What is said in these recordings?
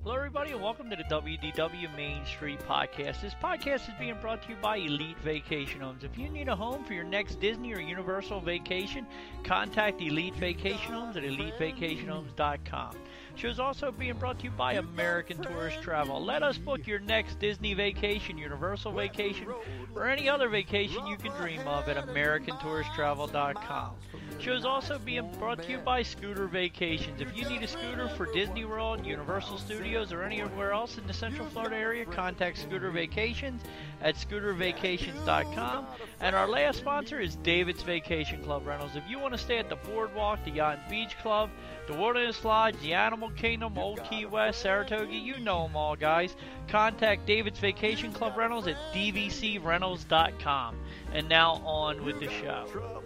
Hello, everybody, and welcome to the WDW Main Street Podcast. This podcast is being brought to you by Elite Vacation Homes. If you need a home for your next Disney or Universal vacation, contact Elite Vacation Homes at elitevacationhomes.com. Show is also being brought to you by American Tourist Travel. Let us book your next Disney vacation, Universal vacation, or any other vacation you can dream of at AmericanTouristTravel.com. Show is also being brought to you by Scooter Vacations. If you need a scooter for Disney World, Universal Studios, or anywhere else in the Central Florida area, contact Scooter Vacations at scootervacations.com. And our last sponsor is David's Vacation Club Rentals. If you want to stay at the Boardwalk, the Yacht and Beach Club, the Wilderness Lodge, the Animal Kingdom, Old Key West, Saratoga, you know them all, guys. Contact David's Vacation Club Rentals at dvcrentals.com. And now on with the show.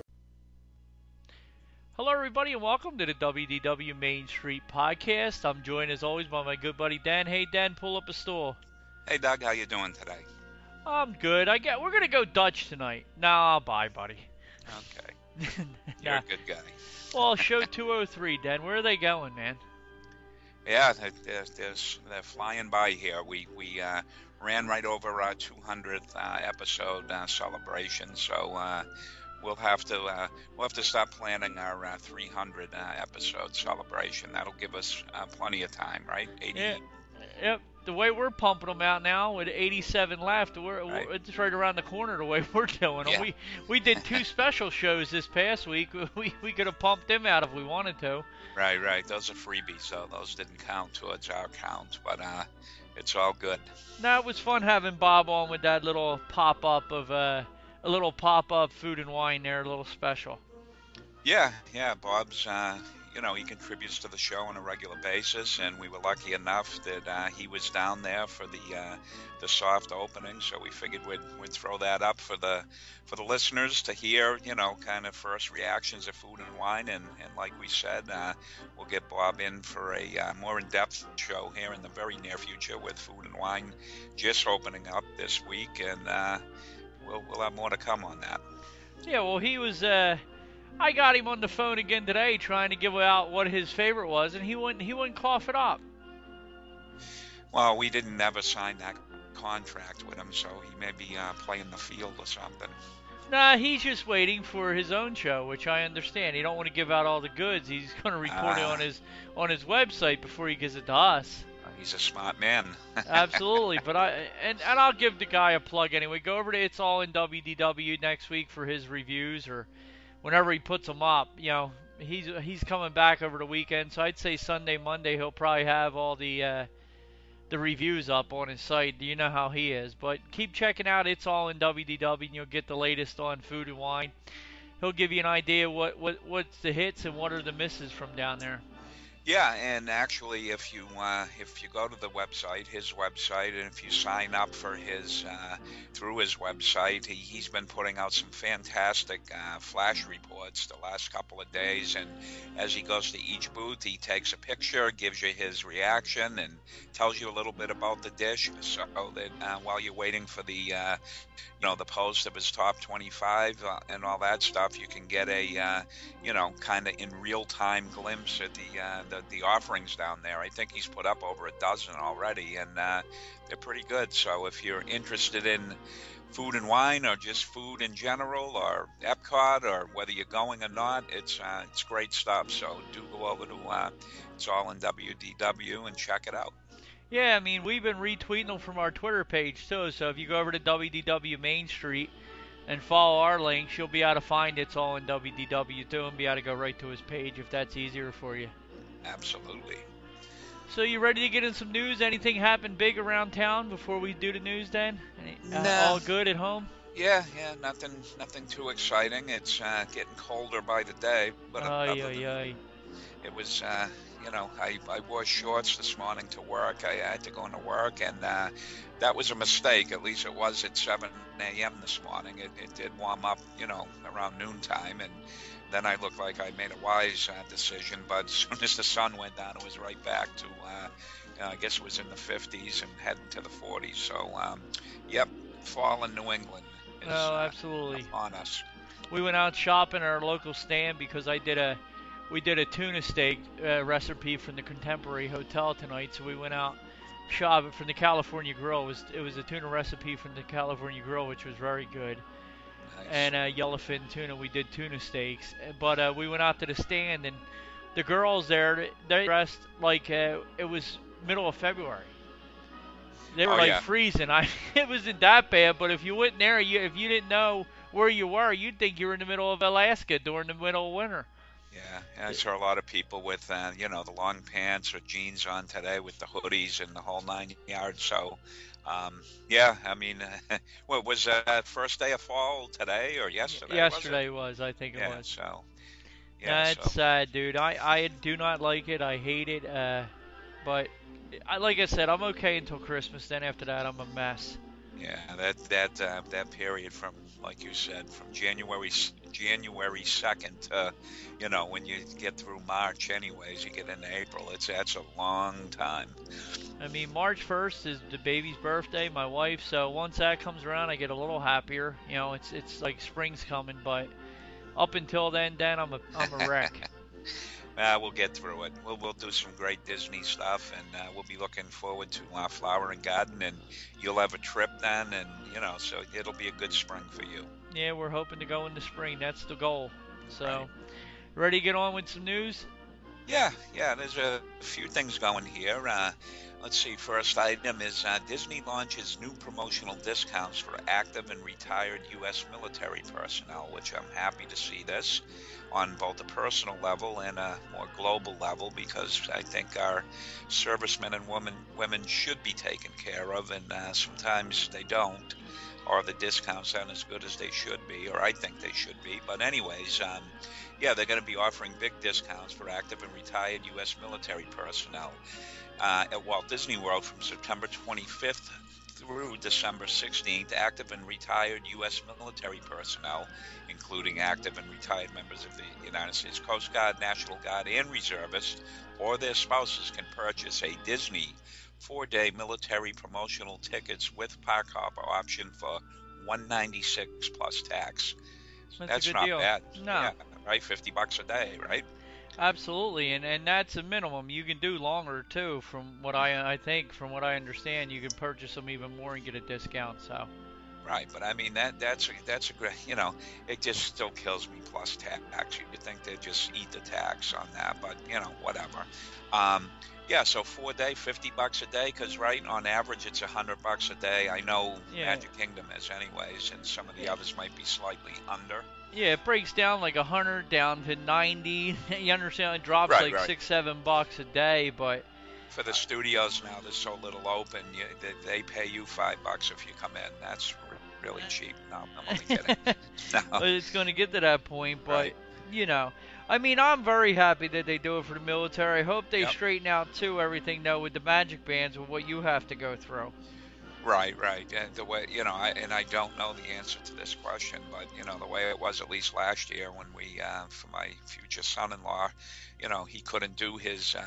Hello, everybody, and welcome to the WDW Main Street Podcast. I'm joined, as always, by my good buddy Dan. Hey, Dan, pull up a stool. Hey, Doug, how you doing today? I'm good. We're going to go Dutch tonight. Nah, bye, buddy. Okay. You're a good guy. Well, show 203, Dan. Where are they going, man? Yeah, they're flying by here. We ran right over our 200th episode celebration, so we'll have to start planning our 300 episode celebration. That'll give us plenty of time, right? 80. Yeah. Yep. The way we're pumping them out now, with 87 left, Right. it's right around the corner the way we're doing them. Yeah. We did 2 special shows this past week. We could have pumped them out if we wanted to. Right. Those are freebies, so those didn't count towards our count, but it's all good. No, it was fun having Bob on with that little pop-up of a little pop-up food and wine there, a little special. Yeah, Bob's, he contributes to the show on a regular basis, and we were lucky enough that he was down there for the soft opening, so we figured we'd throw that up for the listeners to hear, kind of first reactions of food and wine, and like we said, we'll get Bob in for a more in-depth show here in the very near future with food and wine just opening up this week, and we'll have more to come on that. Yeah, well, he was... I got him on the phone again today trying to give out what his favorite was, and he wouldn't cough it up. Well, we didn't ever sign that contract with him, so he may be playing the field or something. Nah, he's just waiting for his own show, which I understand. He don't want to give out all the goods. He's going to report it on his website before he gives it to us. He's a smart man. Absolutely, but I'll give the guy a plug anyway. Go over to It's All in WDW next week for his reviews, or whenever he puts them up. He's coming back over the weekend, so I'd say Sunday, Monday he'll probably have all the reviews up on his site. You know how he is, but keep checking out It's All in WDW, and you'll get the latest on food and wine. He'll give you an idea what's the hits and what are the misses from down there. Yeah, and actually, if you go to the website, his website, and if you sign up for his through his website, he's been putting out some fantastic flash reports the last couple of days. And as he goes to each booth, he takes a picture, gives you his reaction, and tells you a little bit about the dish, so that while you're waiting for the the post of his top 25 and all that stuff, you can get a kind of in real time glimpse at the offerings down there. I think he's put up over a dozen already, and they're pretty good. So if you're interested in food and wine, or just food in general, or Epcot, or whether you're going or not, it's great stuff. So do go over to It's All in WDW and check it out. Yeah, I mean, we've been retweeting them from our Twitter page, too. So if you go over to WDW Main Street and follow our links, you'll be able to find It's All in WDW, too, and be able to go right to his page if that's easier for you. Absolutely. So you ready to get in some news? Anything happened big around town before we do the news, Dan? All good at home? Yeah, nothing too exciting. It's getting colder by the day, but it was, I wore shorts this morning to work. I had to go into work, and that was a mistake. At least it was at 7 a.m. this morning. It did warm up, around noontime, and then I looked like I made a wise decision. But as soon as the sun went down, it was right back to, I guess it was in the 50s and heading to the 40s. So, yep, fall in New England is absolutely upon us. We went out shopping at our local stand because I did a we did a tuna steak recipe from the Contemporary Hotel tonight. So we went out shop from the California Grill. It was a tuna recipe from the California Grill, which was very good. Nice. And yellowfin tuna. We did tuna steaks, but we went out to the stand, and the girls there, they dressed like it was middle of February. They were Oh like yeah, freezing. It wasn't that bad, but if you went there, if you didn't know where you were, you'd think you were in the middle of Alaska during the middle of winter. yeah. And I saw a lot of people with the long pants or jeans on today with the hoodies and the whole 9 yards. So, yeah. I mean, what was first day of fall today or yesterday? Was it? Yesterday was, I think it Yeah. was. So, yeah. Nah, So. it's sad, dude. I do not like it. I hate it. But like I said, I'm okay until Christmas. Then after that, I'm a mess. Yeah, that period from, like you said, from January 2nd to, when you get through March, anyways, you get into April. That's a long time. I mean, March 1st is the baby's birthday, my wife. So once that comes around, I get a little happier. It's like spring's coming. But up until then, I'm a wreck. We'll get through it. We'll do some great Disney stuff, and we'll be looking forward to Flower and Garden, and you'll have a trip then, and so it'll be a good spring for you. Yeah, we're hoping to go in the spring. That's the goal. So, Right. ready to get on with some news? Yeah. There's a few things going here. Let's see. First item is Disney launches new promotional discounts for active and retired U.S. military personnel, which I'm happy to see this on both a personal level and a more global level, because I think our servicemen and women should be taken care of, and sometimes they don't, or the discounts aren't as good as they should be, or I think they should be. But anyways, yeah, they're going to be offering big discounts for active and retired U.S. military personnel at Walt Disney World from September 25th through December 16th. Active and retired U.S. military personnel, including active and retired members of the United States Coast Guard, National Guard, and reservists, or their spouses, can purchase a Disney 4-day military promotional tickets with park hopper option for $196 plus tax. That's a good not deal. bad. No. Yeah, right? $50 a day, right? Absolutely, and that's a minimum. You can do longer too. From what I think, from what I understand, you can purchase them even more and get a discount. So. Right, but I mean that's a great, it just still kills me plus tax. You think they'd just eat the tax on that, but whatever. Yeah, so 4-day, $50 a day, because right on average it's $100 a day. I know Magic Kingdom is anyways, and some of the others might be slightly under. Yeah, it breaks down like 100 down to 90. You understand? It drops Right. $6-7 a day, but for the studios now, there's so little open. They pay you $5 if you come in. That's really cheap. No, I'm only kidding. No. It's going to get to that point, but Right. I mean, I'm very happy that they do it for the military. I hope they Yep. straighten out too everything though with the magic bands with what you have to go through. Right. And the way, I don't know the answer to this question, but, the way it was at least last year when we, for my future son-in-law, he couldn't do his,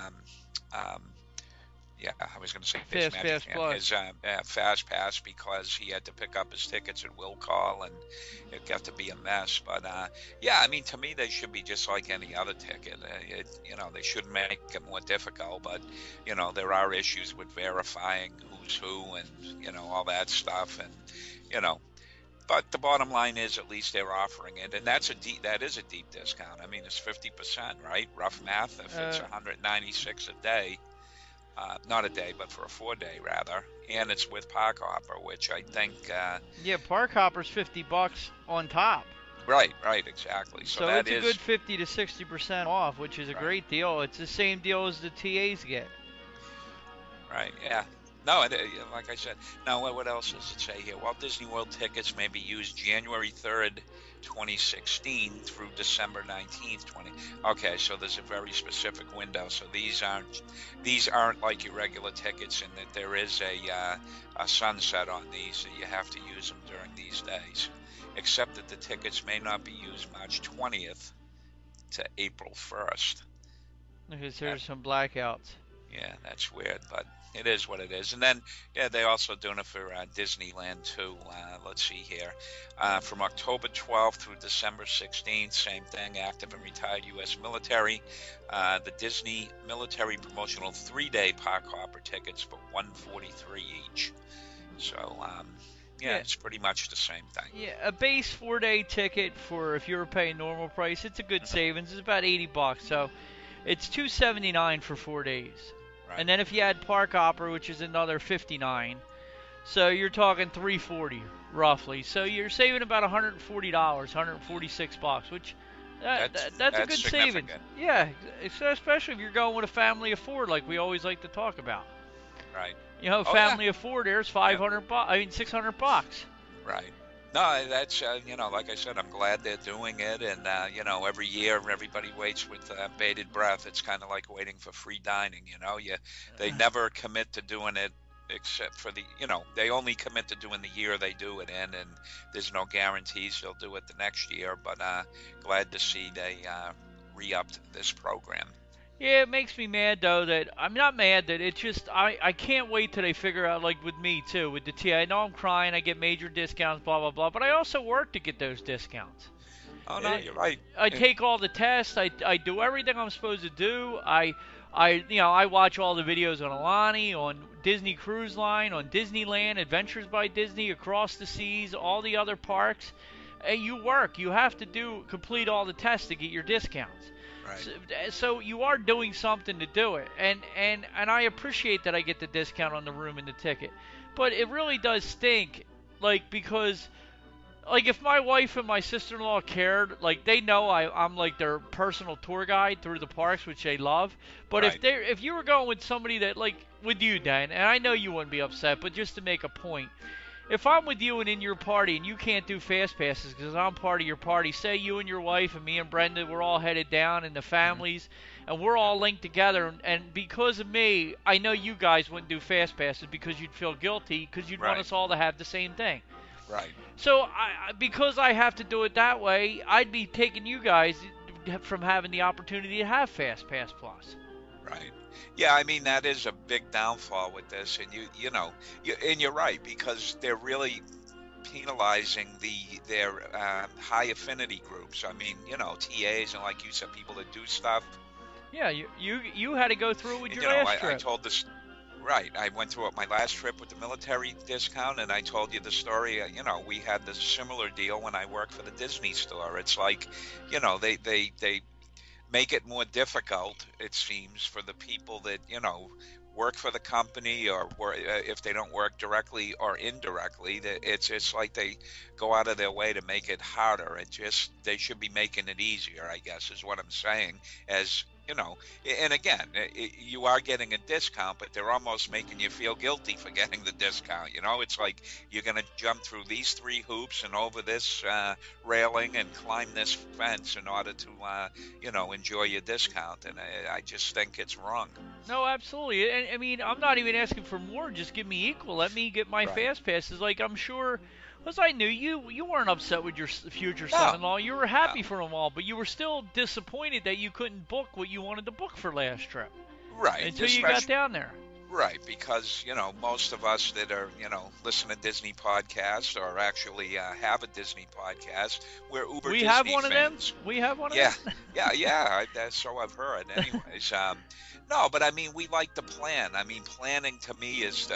I was going to say Fast Pass Plus. his Fast Pass, because he had to pick up his tickets at will call, and it got to be a mess. But yeah, I mean, to me, they should be just like any other ticket. They shouldn't make it more difficult. But there are issues with verifying who's who, and all that stuff, and But the bottom line is, at least they're offering it, and that is a deep discount. I mean, it's 50%, right? Rough math. If it's 196 a day. Not a day, but for a 4-day rather, and it's with Park Hopper, which I think. Yeah, Park Hopper's $50 on top. Right, exactly. So that it's a good 50 to 60% off, which is a great deal. It's the same deal as the TAs get. Right. Yeah. No, like I said. Now, what else does it say here? Walt Disney World tickets may be used January 3rd, 2016 through December 19th, 20. Okay, so there's a very specific window. So these aren't like your regular tickets, in that there is a sunset on these, so you have to use them during these days. Except that the tickets may not be used March 20th to April 1st. Because there's some blackouts. Yeah, that's weird, but it is what it is. And then, yeah, they're also doing it for Disneyland too. Let's see here. From October 12th through December 16th, same thing, active and retired U.S. military. The Disney military promotional 3-day park hopper tickets for $143 each. So, yeah, it's pretty much the same thing. Yeah, a base 4-day ticket for if you were paying normal price, it's a good savings. It's about $80, so it's $279 for 4 days. Right. And then if you add park hopper, which is another $59, so you're talking $340 roughly. So you're saving about $140, $146, which that's a good savings. Yeah, especially if you're going with a family of 4, like we always like to talk about. Right. You know, family of 4, there's $600. Right. No, that's like I said, I'm glad they're doing it, and every year everybody waits with bated breath. It's kind of like waiting for free dining. They never commit to doing it except for they only commit to doing the year they do it in, and there's no guarantees they'll do it the next year. But glad to see they re-upped this program. Yeah, it makes me mad, though, that I'm not mad that it's just, I can't wait till they figure out, like with me, too, with the TA. I know I'm crying, I get major discounts, blah, blah, blah, but I also work to get those discounts. Oh, no, you're right. I take all the tests, I do everything I'm supposed to do, I watch all the videos on Alani, on Disney Cruise Line, on Disneyland, Adventures by Disney, Across the Seas, all the other parks. You work, you have to complete all the tests to get your discounts. Right. So you are doing something to do it, and I appreciate that I get the discount on the room and the ticket, but it really does stink, because if my wife and my sister-in-law cared, they know I'm like their personal tour guide through the parks, which they love. But right. if you were going with somebody that with you, Dan, and I know you wouldn't be upset, but just to make a point. If I'm with you and in your party and you can't do fast passes because I'm part of your party, say you and your wife and me and Brenda, we're all headed down and the families, and we're all linked together, and because of me, I know you guys wouldn't do fast passes because you'd feel guilty because you'd want us all to have the same thing. Right. So because I have to do it that way, I'd be taking you guys from having the opportunity to have Fast Pass Plus. Right. Yeah, I mean, that is a big downfall with this, and and you're right, because they're really penalizing their high affinity groups. I mean, TAs and, like you said, people that do stuff. Yeah, you had to go through with your last trip. I told this. Right, I went through it my last trip with the military discount, and I told you the story. We had this similar deal when I worked for the Disney store. It's like, they make it more difficult, it seems, for the people that work for the company, or if they don't work directly or indirectly. It's like they go out of their way to make it harder. They should be making it easier, I guess, is what I'm saying. As and again, you are getting a discount, but they're almost making you feel guilty for getting the discount. It's like you're going to jump through these 3 hoops and over this railing and climb this fence in order to, enjoy your discount. And I just think it's wrong. No, absolutely. And I mean, I'm not even asking for more. Just give me equal. Let me get my fast passes. I'm sure. Because I knew you weren't upset with your future son-in-law. You were happy for them all, but you were still disappointed that you couldn't book what you wanted to book for last trip. Right. Until you got down there. Right, because, most of us that are, listen to Disney podcasts or actually have a Disney podcast, we're uber Disney fans. We have one of them? We have one of them? Yeah. So I've heard. Anyways, no, but I mean, we like to plan. I mean, planning to me is,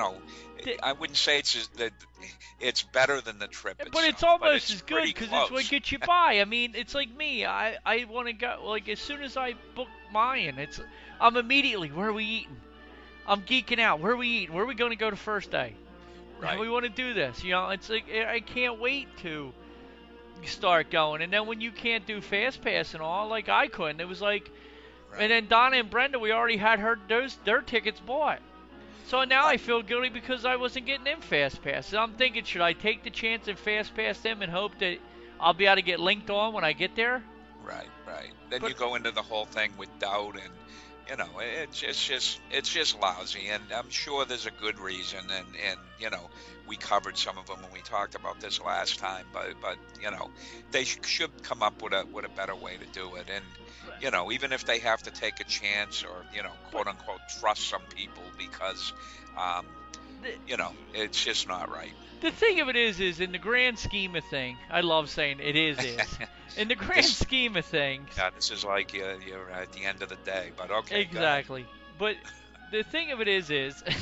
I wouldn't say it's better than the trip itself, but it's almost as good because it's what gets you by. I mean, it's like me. I want to go, as soon as I book mine, I'm immediately, where are we eating? I'm geeking out. Where are we eating? Where are we going to go the first day? Right. We want to do this. It's like I can't wait to start going. And then when you can't do Fast Pass and all, like I couldn't, it was like, and then Donna and Brenda, we already had their tickets bought. So now I feel guilty because I wasn't getting them Fast Pass. So I'm thinking, should I take the chance and Fast Pass them and hope that I'll be able to get linked on when I get there? Right. Then you go into the whole thing with doubt and You know, it's just lousy, and I'm sure there's a good reason. And you know, we covered some of them when we talked about this last time. But you know, they should come up with a better way to do it. And you know, even if they have to take a chance or quote unquote trust some people because you know, it's just not right. The thing of it is in the grand scheme of thing, I love saying it is. In the grand scheme of things. Yeah, this is like you're at the end of the day, but okay. Exactly. But the thing of it is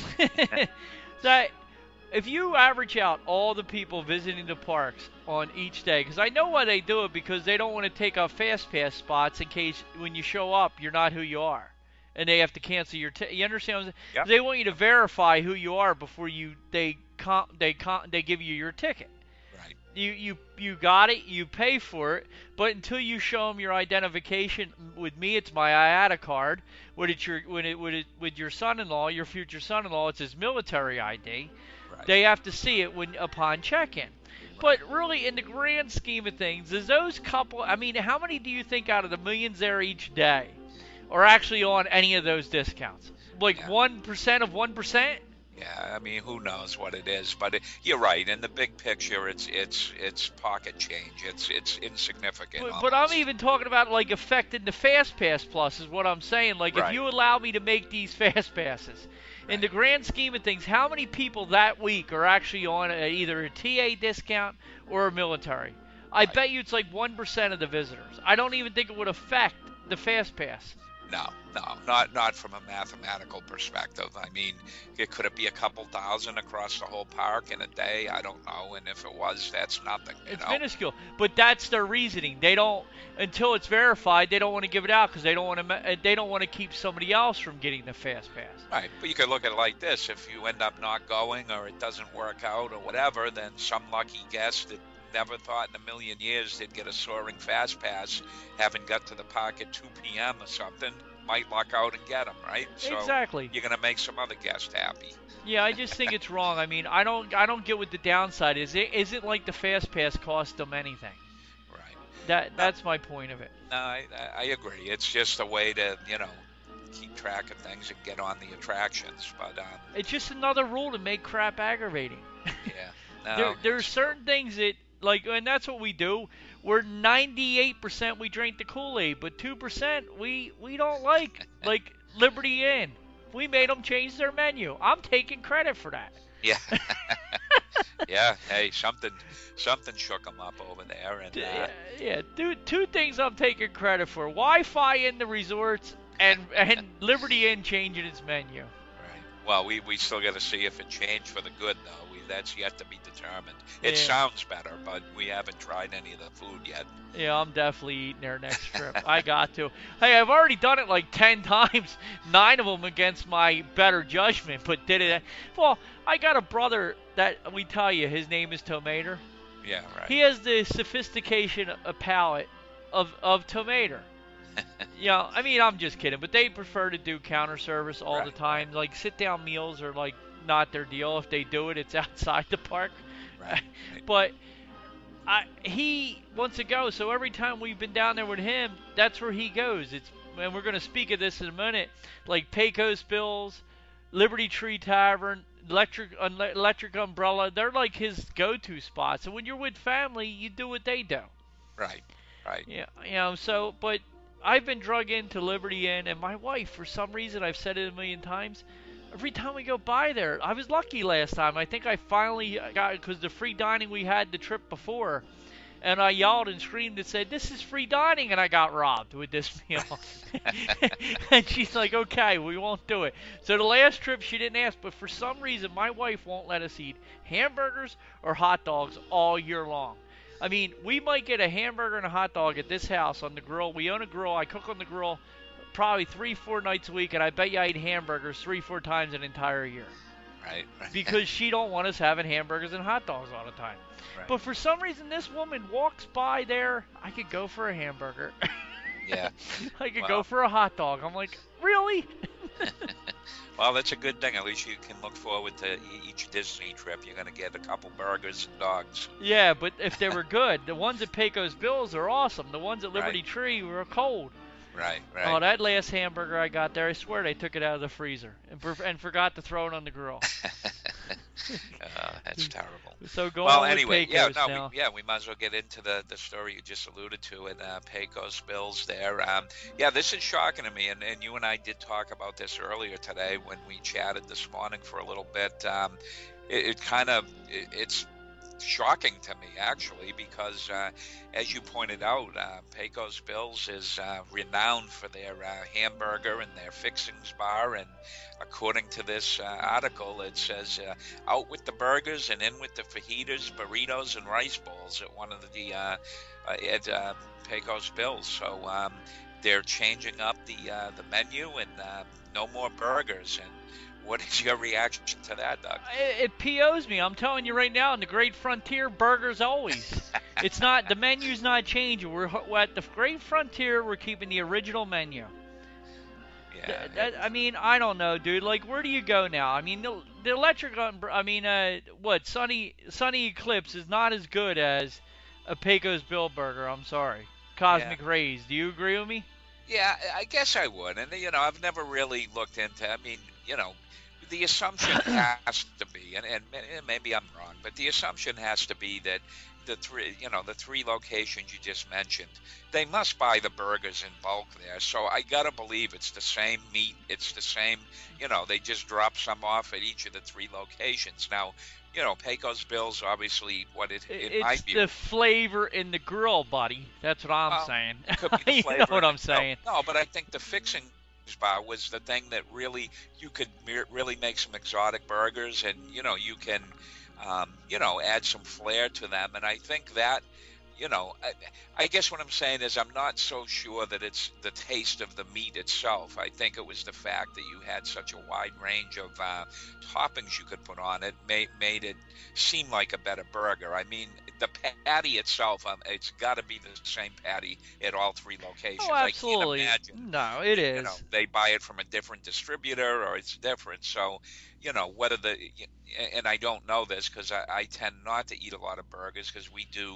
that if you average out all the people visiting the parks on each day, because I know why they do it, because they don't want to take up fast pass spots in case when you show up you're not who you are, and they have to cancel your. You understand what I'm saying? Yep. They want you to verify who you are before they give you your ticket. Right. You got it, you pay for it, but until you show them your identification, with me it's my IATA card. With your son-in-law, your future son-in-law, it's his military ID. Right. They have to see it upon check-in. But really, in the grand scheme of things, is those couple? I mean, how many do you think out of the millions there each day are actually on any of those discounts? Like 1% of 1%? Yeah, I mean, who knows what it is, but you're right. In the big picture, it's pocket change. It's insignificant. But I'm even talking about like affecting the Fast Pass Plus is what I'm saying. Like if you allow me to make these Fast Passes, in the grand scheme of things, how many people that week are actually on either a TA discount or a military? I bet you it's like 1% of the visitors. I don't even think it would affect the Fast Pass. No, not from a mathematical perspective. I mean, could it be a couple thousand across the whole park in a day? I don't know. And if it was, that's nothing. It's minuscule. But that's their reasoning. They don't, until it's verified, they don't want to give it out because they don't want to keep somebody else from getting the Fast Pass. Right. But you could look at it like this: if you end up not going, or it doesn't work out, or whatever, then some lucky guest that never thought in a million years they'd get a soaring Fast Pass, having got to the park at 2 p.m. or something, might luck out and get them, right? So exactly. You're going to make some other guest happy. Yeah, I just think it's wrong. I mean, I don't get what the downside is. It isn't like the Fast Pass cost them anything. Right. That's my point of it. No, I agree. It's just a way to, keep track of things and get on the attractions. But it's just another rule to make crap aggravating. Yeah. No, there's certain things that, like, and that's what we do. We're 98% we drink the Kool-Aid, but 2% we don't like. Like Liberty Inn, we made them change their menu. I'm taking credit for that. Yeah. Yeah. Hey, something shook them up over there, and two things I'm taking credit for: Wi-Fi in the resorts and Liberty Inn changing its menu. Right. Well, we still got to see if it changed for the good, though. That's yet to be determined. It sounds better, but we haven't tried any of the food yet. Yeah, I'm definitely eating there next trip. I got to. Hey, I've already done it like 10 times, 9 of them against my better judgment, but did it. Well, I got a brother that we tell you, his name is Tomater. Yeah, right. He has the sophistication palate of Tomater. I mean, I'm just kidding, but they prefer to do counter service all the time. Like sit-down meals are like not their deal. If they do it, it's outside the park. Right. But he wants to go, so every time we've been down there with him, that's where he goes. And we're going to speak of this in a minute. Like Pecos Bills, Liberty Tree Tavern, Electric Umbrella, they're like his go-to spots. And when you're with family, you do what they do. Right. Yeah. So, but I've been drug into Liberty Inn, and my wife, for some reason, I've said it a million times, every time we go by there, I was lucky last time. I think I finally got it because the free dining we had the trip before, and I yelled and screamed and said, "This is free dining," and I got robbed with this meal. And she's like, "Okay, we won't do it." So the last trip she didn't ask, but for some reason my wife won't let us eat hamburgers or hot dogs all year long. I mean, we might get a hamburger and a hot dog at this house on the grill. We own a grill. I cook on the grill probably 3-4 nights a week, and I bet you I eat hamburgers 3-4 times an entire year. Right. Because she don't want us having hamburgers and hot dogs all the time. Right. But for some reason, this woman walks by there. I could go for a hamburger. Yeah. I could go for a hot dog. I'm like, really? Well, that's a good thing. At least you can look forward to each Disney trip. You're going to get a couple burgers and dogs. Yeah, but if they were good, the ones at Pecos Bills are awesome. The ones at Liberty Tree were cold. Right, Oh, right. that last hamburger I got there, I swear they took it out of the freezer and forgot to throw it on the grill. That's terrible. So Well, going with anyway, yeah, Pecos no, now. we might as well get into the story you just alluded to in Pecos Bills there. Yeah, this is shocking to me, and you and I did talk about this earlier today when we chatted this morning for a little bit. It's shocking to me actually because as you pointed out, Pecos Bills is renowned for their hamburger and their fixings bar, and according to this article it says out with the burgers and in with the fajitas, burritos, and rice bowls at one of the at Pecos Bills. So they're changing up the menu, and no more burgers. And what is your reaction to that, Doug? It POs me. I'm telling you right now, in the Great Frontier, burgers always. It's not, the menu's not changing. We're at the Great Frontier. We're keeping the original menu. Yeah. I mean, I don't know, dude. Like, where do you go now? I mean, the electric. I mean, Sunny Eclipse is not as good as a Pecos Bill burger. I'm sorry. Yeah. Cosmic Rays. Do you agree with me? Yeah, I guess I would. And, I've never really looked into, I mean, the assumption has to be, and maybe I'm wrong, but the assumption has to be that the three locations you just mentioned, they must buy the burgers in bulk there. So I gotta believe it's the same meat, it's the same, they just drop some off at each of the three locations. Now, Pecos Bills, obviously, it might be. It's the flavor in the grill, buddy. That's what I'm saying. Could be the You flavor. know what I'm saying? No, but I think the fixing bar was the thing that really you could really make some exotic burgers, and you can add some flair to them. And I think that I guess what I'm saying is I'm not so sure that it's the taste of the meat itself. I think it was the fact that you had such a wide range of toppings you could put on it made it seem like a better burger. I mean, the patty itself, it's got to be the same patty at all three locations. Oh, absolutely. I can't imagine. No, it is. They buy it from a different distributor or it's different. So, whether and I don't know this because I tend not to eat a lot of burgers because we do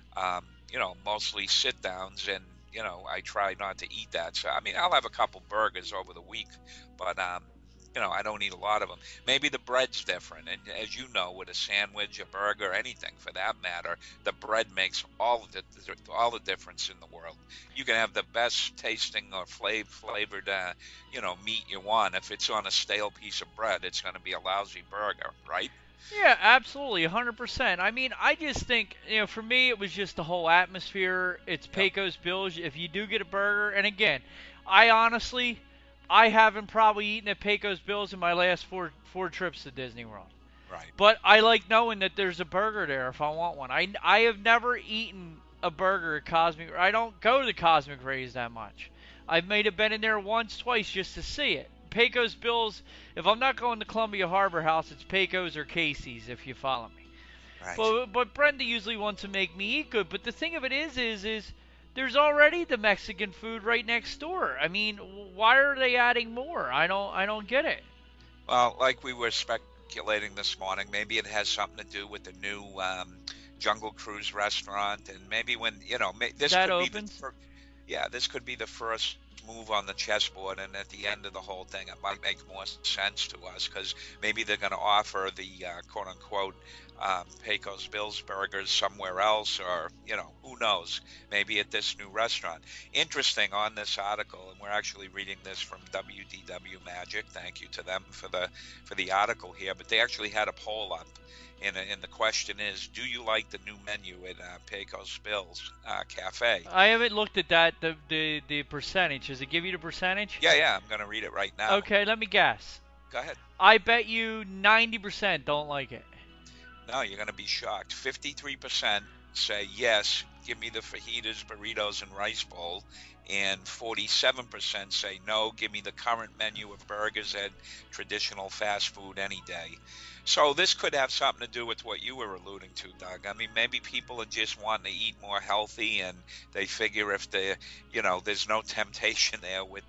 mostly sit downs, and I try not to eat that. So I mean, I'll have a couple burgers over the week, but I don't eat a lot of them. Maybe the bread's different, and as you know, with a sandwich, a burger, anything for that matter, the bread makes all the difference in the world. You can have the best tasting or flavored meat you want. If it's on a stale piece of bread, it's going to be a lousy burger, right? Yeah, absolutely, 100%. I mean, I just think, for me, it was just the whole atmosphere. It's Pecos Bills. If you do get a burger, and again, I haven't probably eaten at Pecos Bills in my last four trips to Disney World. Right. But I like knowing that there's a burger there if I want one. I have never eaten a burger at Cosmic. I don't go to the Cosmic Rays that much. I've made it been in there once, twice just to see it. Pecos Bills, if I'm not going to Columbia Harbor House, it's Pecos or Casey's, if you follow me. Right. But Brenda usually wants to make me eat good. But the thing of it is there's already the Mexican food right next door. I mean, why are they adding more? I don't get it. Well, like we were speculating this morning, maybe it has something to do with the new Jungle Cruise restaurant, and maybe when this that could opens. this could be the first move on the chessboard, and at the end of the whole thing it might make more sense to us because maybe they're going to offer the quote unquote Pecos Bills burgers somewhere else, or who knows, maybe at this new restaurant. Interesting on this article, and we're actually reading this from WDW Magic, thank you to them for the article here, but they actually had a poll up, and the question is, do you like the new menu at Pecos Bills Cafe? I haven't looked at that, the percentage. Does it give you the percentage? Yeah, I'm going to read it right now. Okay, let me guess. Go ahead. I bet you 90% don't like it. No, you're going to be shocked. 53% say yes, give me the fajitas, burritos, and rice bowl. And 47% say no, give me the current menu of burgers and traditional fast food any day. So this could have something to do with what you were alluding to, Doug. I mean, maybe people are just wanting to eat more healthy, and they figure if there's no temptation there with,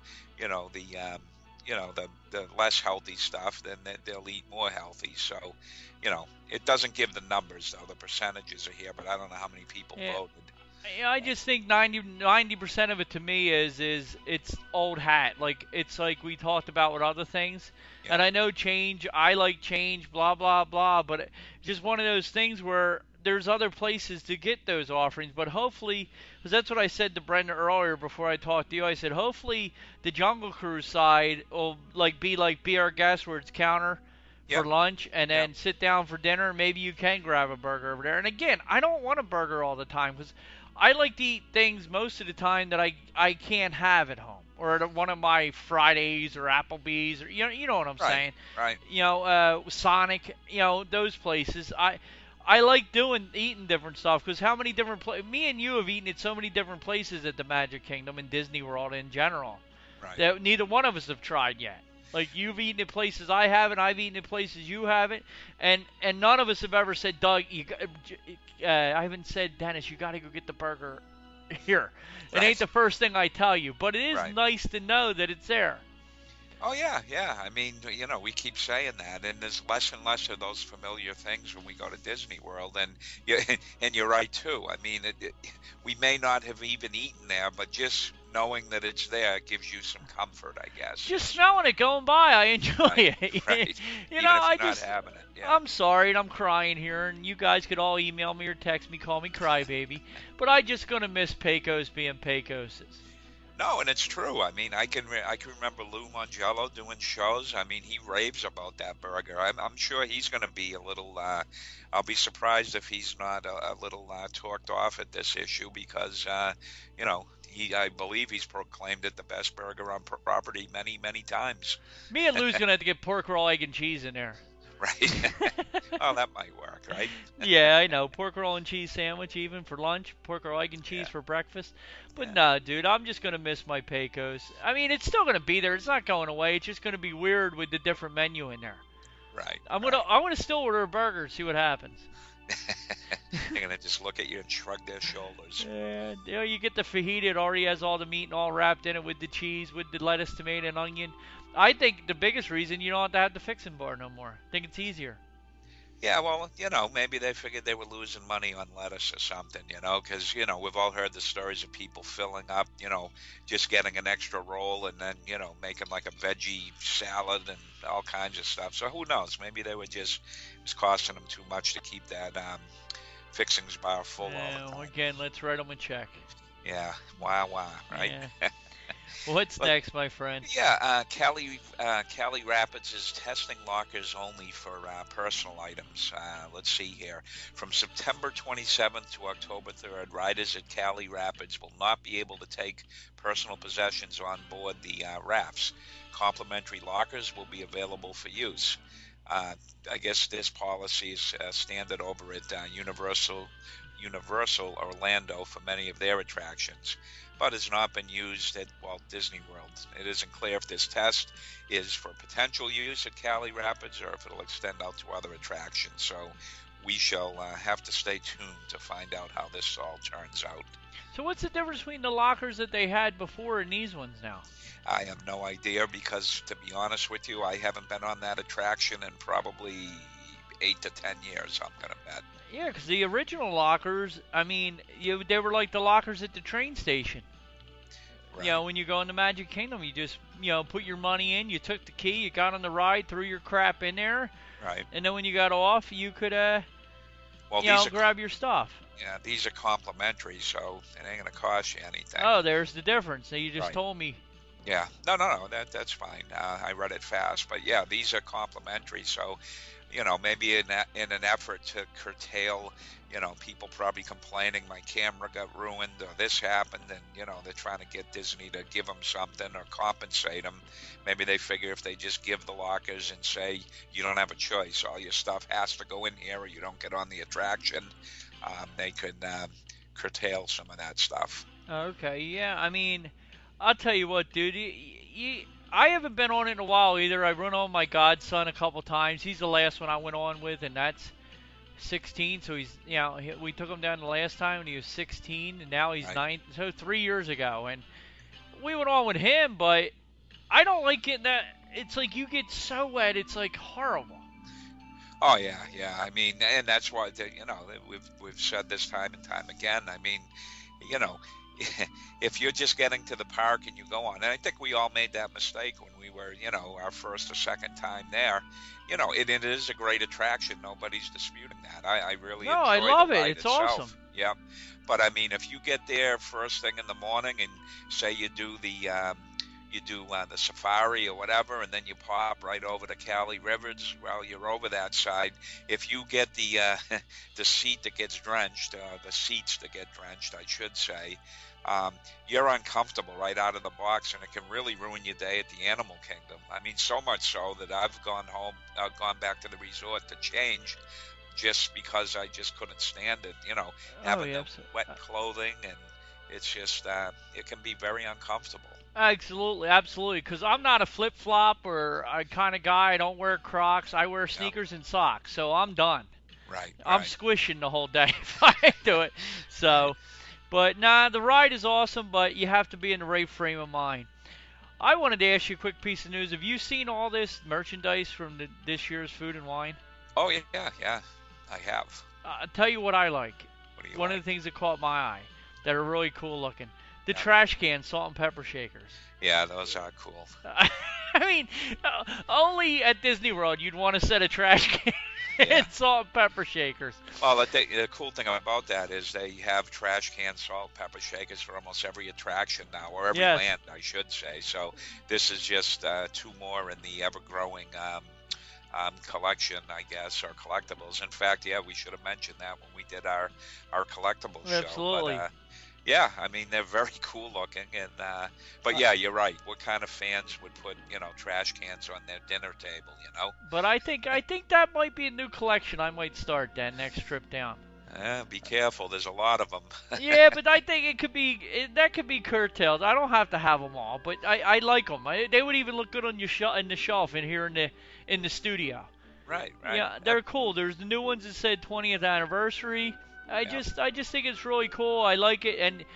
the less healthy stuff, then they'll eat more healthy. So, it doesn't give the numbers, though. The percentages are here, but I don't know how many people voted. Yeah, I just think 90% of it to me is it's old hat. Like it's like we talked about with other things. Yeah. And I know change, I like change, blah blah blah, but it's just one of those things where there's other places to get those offerings, but hopefully, because that's what I said to Brenda earlier before I talked to you. I said hopefully the Jungle Cruise side will be our guest where it's counter for Yep. lunch and Yep. then sit down for dinner. Maybe you can grab a burger over there. And again, I don't want a burger all the time because I like to eat things most of the time that I can't have at home or at one of my Fridays or Applebee's or you know what I'm Right. saying. Right. Sonic, those places. I like eating different stuff because how many different me and you have eaten at so many different places at the Magic Kingdom and Disney World in general Right. that neither one of us have tried yet. Like you've eaten at places I haven't, I've eaten at places you haven't, and none of us have ever said, Doug, I haven't said, Dennis, you got to go get the burger here. It ain't Right. the first thing I tell you, but it is Right. nice to know that it's there. Oh yeah, yeah. I mean, we keep saying that, and there's less and less of those familiar things when we go to Disney World, and and you're right too. I mean, we may not have even eaten there, but just knowing that it's there gives you some comfort, I guess. Just smelling it going by, I enjoy Right, it. right. You Even know, if I you're not just, having it, yeah. I'm sorry, and I'm crying here, and you guys could all email me or text me, call me crybaby, but I just gonna miss Pecos being Pecoses. No, and it's true. I mean, I can remember Lou Mongello doing shows. I mean, he raves about that burger. I'm sure he's going to be a little. I'll be surprised if he's not a little talked off at this issue because I believe he's proclaimed it the best burger on property many times. Me and Lou's gonna have to get pork roll, egg, and cheese in there. Right? Oh, that might work, right? Yeah, I know. Pork roll and cheese sandwich even for lunch. Pork roll, egg, and cheese Yeah. for breakfast. But Yeah. nah, dude, I'm just gonna miss my Pecos. I mean, it's still gonna be there. It's not going away. It's just gonna be weird with the different menu in there. Right. I'm gonna still order a burger and see what happens. They're gonna just look at you and shrug their shoulders. And you get the fajita. It already has all the meat and all wrapped in it with the cheese, with the lettuce, tomato, and onion. I think the biggest reason you don't have to have the fixin' bar no more. I think it's easier. Yeah, well, maybe they figured they were losing money on lettuce or something, because, we've all heard the stories of people filling up, just getting an extra roll and then, making like a veggie salad and all kinds of stuff. So who knows? Maybe it was costing them too much to keep that fixings bar full all the Yeah, time. again, let's write them a check. Yeah, wow, right? Yeah. What's But- next, my friend? Yeah, Cali Rapids is testing lockers only for personal items. Let's see here. From September 27th to October 3rd, riders at Cali Rapids will not be able to take personal possessions on board the rafts. Complimentary lockers will be available for use. I guess this policy is standard over at Universal Orlando for many of their attractions, but has not been used at Walt Disney World. It isn't clear if this test is for potential use at Cali Rapids or if it'll extend out to other attractions. So we shall have to stay tuned to find out how this all turns out. So what's the difference between the lockers that they had before and these ones now? I have no idea because, to be honest with you, I haven't been on that attraction in probably 8 to 10 years, I'm going to bet. Yeah, because the original lockers, I mean, they were like the lockers at the train station. Right. When you go in the Magic Kingdom, you just, put your money in, you took the key, you got on the ride, threw your crap in there, Right. and then when you got off, you could, Well, these are grab your stuff. these are complimentary, so it ain't going to cost you anything. Oh, there's the difference. So you just Right. told me. Yeah, no, that's fine. I read it fast, but yeah, these are complimentary. So, maybe in an effort to curtail, people probably complaining my camera got ruined or this happened, and they're trying to get Disney to give them something or compensate them. Maybe they figure if they just give the lockers and say you don't have a choice, all your stuff has to go in here, or you don't get on the attraction, they could curtail some of that stuff. Okay, yeah, I mean, I'll tell you what, dude. I haven't been on it in a while either. I run on my godson a couple times. He's the last one I went on with, and that's 16. So he's, we took him down the last time when he was 16, and now he's Right. 9. So 3 years ago, and we went on with him. But I don't like getting that. It's like you get so wet. It's like horrible. Oh yeah. I mean, and that's why we've said this time and time again. I mean, you know, if you're just getting to the park and you go on, and I think we all made that mistake when we were, our first or second time there. It is a great attraction. Nobody's disputing that. I really No, I enjoy love the it. ride It's itself. awesome. Yep. But I mean, if you get there first thing in the morning and say you do the safari or whatever, and then you pop right over to Cali Rivers while you're over that side. If you get the the seat that gets drenched, the seats that get drenched, I should say, you're uncomfortable right out of the box, and it can really ruin your day at the Animal Kingdom. I mean, so much so that I've gone back to the resort to change, just because I just couldn't stand it. Having the wet clothing, and it's just it can be very uncomfortable. Absolutely, because I'm not a flip-flop or a kind of guy. I don't wear Crocs. I wear sneakers and socks, so I'm done. Right. I'm squishing the whole day if I do it. So, but nah, the ride is awesome, but you have to be in the right frame of mind. I wanted to ask you a quick piece of news. Have you seen all this merchandise from this year's Food and Wine? Oh, yeah, I have. I'll tell you what I like. What do you One like? of the things that caught my eye that are really cool looking. The trash can salt and pepper shakers. Yeah, those are cool. I mean, only at Disney World you'd want to set a trash can and salt and pepper shakers. Well, the cool thing about that is they have trash can salt and pepper shakers for almost every attraction now, or every land, I should say. So this is just two more in the ever-growing collection, I guess, or collectibles. In fact, we should have mentioned that when we did our collectibles show. Absolutely. But, yeah, I mean, they're very cool looking, and but yeah, you're right. What kind of fans would put trash cans on their dinner table? But I think that might be a new collection I might start then next trip down. Be careful. There's a lot of them. Yeah, but I think that could be curtailed. I don't have to have them all, but I like them. They would even look good on your in the shelf in here in the studio. Right. Yeah, they're cool. There's the new ones that said 20th anniversary. I just think it's really cool. I like it, and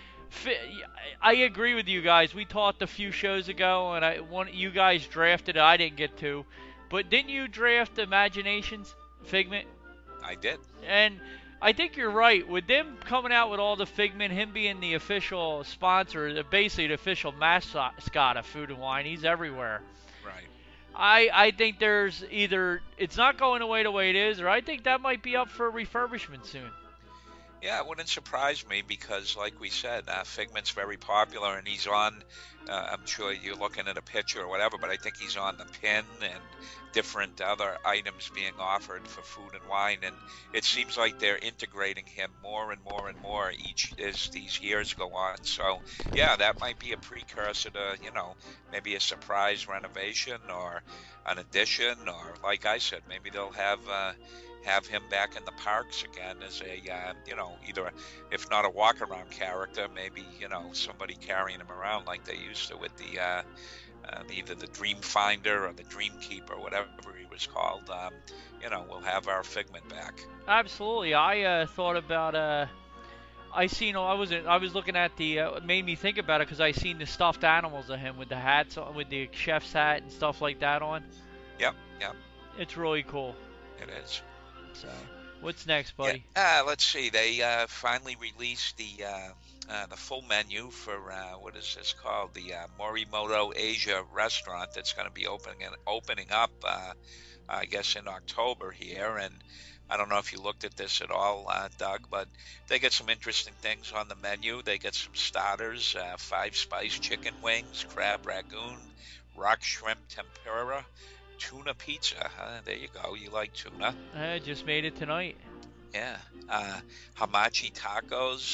I agree with you guys. We talked a few shows ago, and you guys drafted it. I didn't get to, but didn't you draft Imaginations Figment? I did. And I think you're right. With them coming out with all the Figment, him being the official sponsor, basically the official mascot of Food and Wine, he's everywhere. Right. I think there's either it's not going away the way it is, or I think that might be up for refurbishment soon. Yeah, it wouldn't surprise me because, like we said, Figment's very popular, and he's on, I'm sure you're looking at a picture or whatever, but I think he's on the pin and different other items being offered for Food and Wine, and it seems like they're integrating him more and more and more as these years go on. So, yeah, that might be a precursor to, maybe a surprise renovation or an addition, or, like I said, maybe they'll have him back in the parks again as a, either, if not a walk-around character, maybe, somebody carrying him around like they used to with the either the Dream Finder or the Dream Keeper, whatever he was called. We'll have our Figment back. Absolutely. I thought about I was looking at it made me think about it because I seen the stuffed animals of him with the hats on, with the chef's hat and stuff like that on. Yep. It's really cool. It is. So, what's next, buddy? Yeah, let's see. They finally released the full menu for what is this called? The Morimoto Asia restaurant that's going to be opening up, I guess, in October here. And I don't know if you looked at this at all, Doug, but they get some interesting things on the menu. They get some starters: 5-spice chicken wings, crab ragoon, rock shrimp tempura, tuna pizza. There you go. You like tuna? I just made it tonight. Yeah. Hamachi tacos.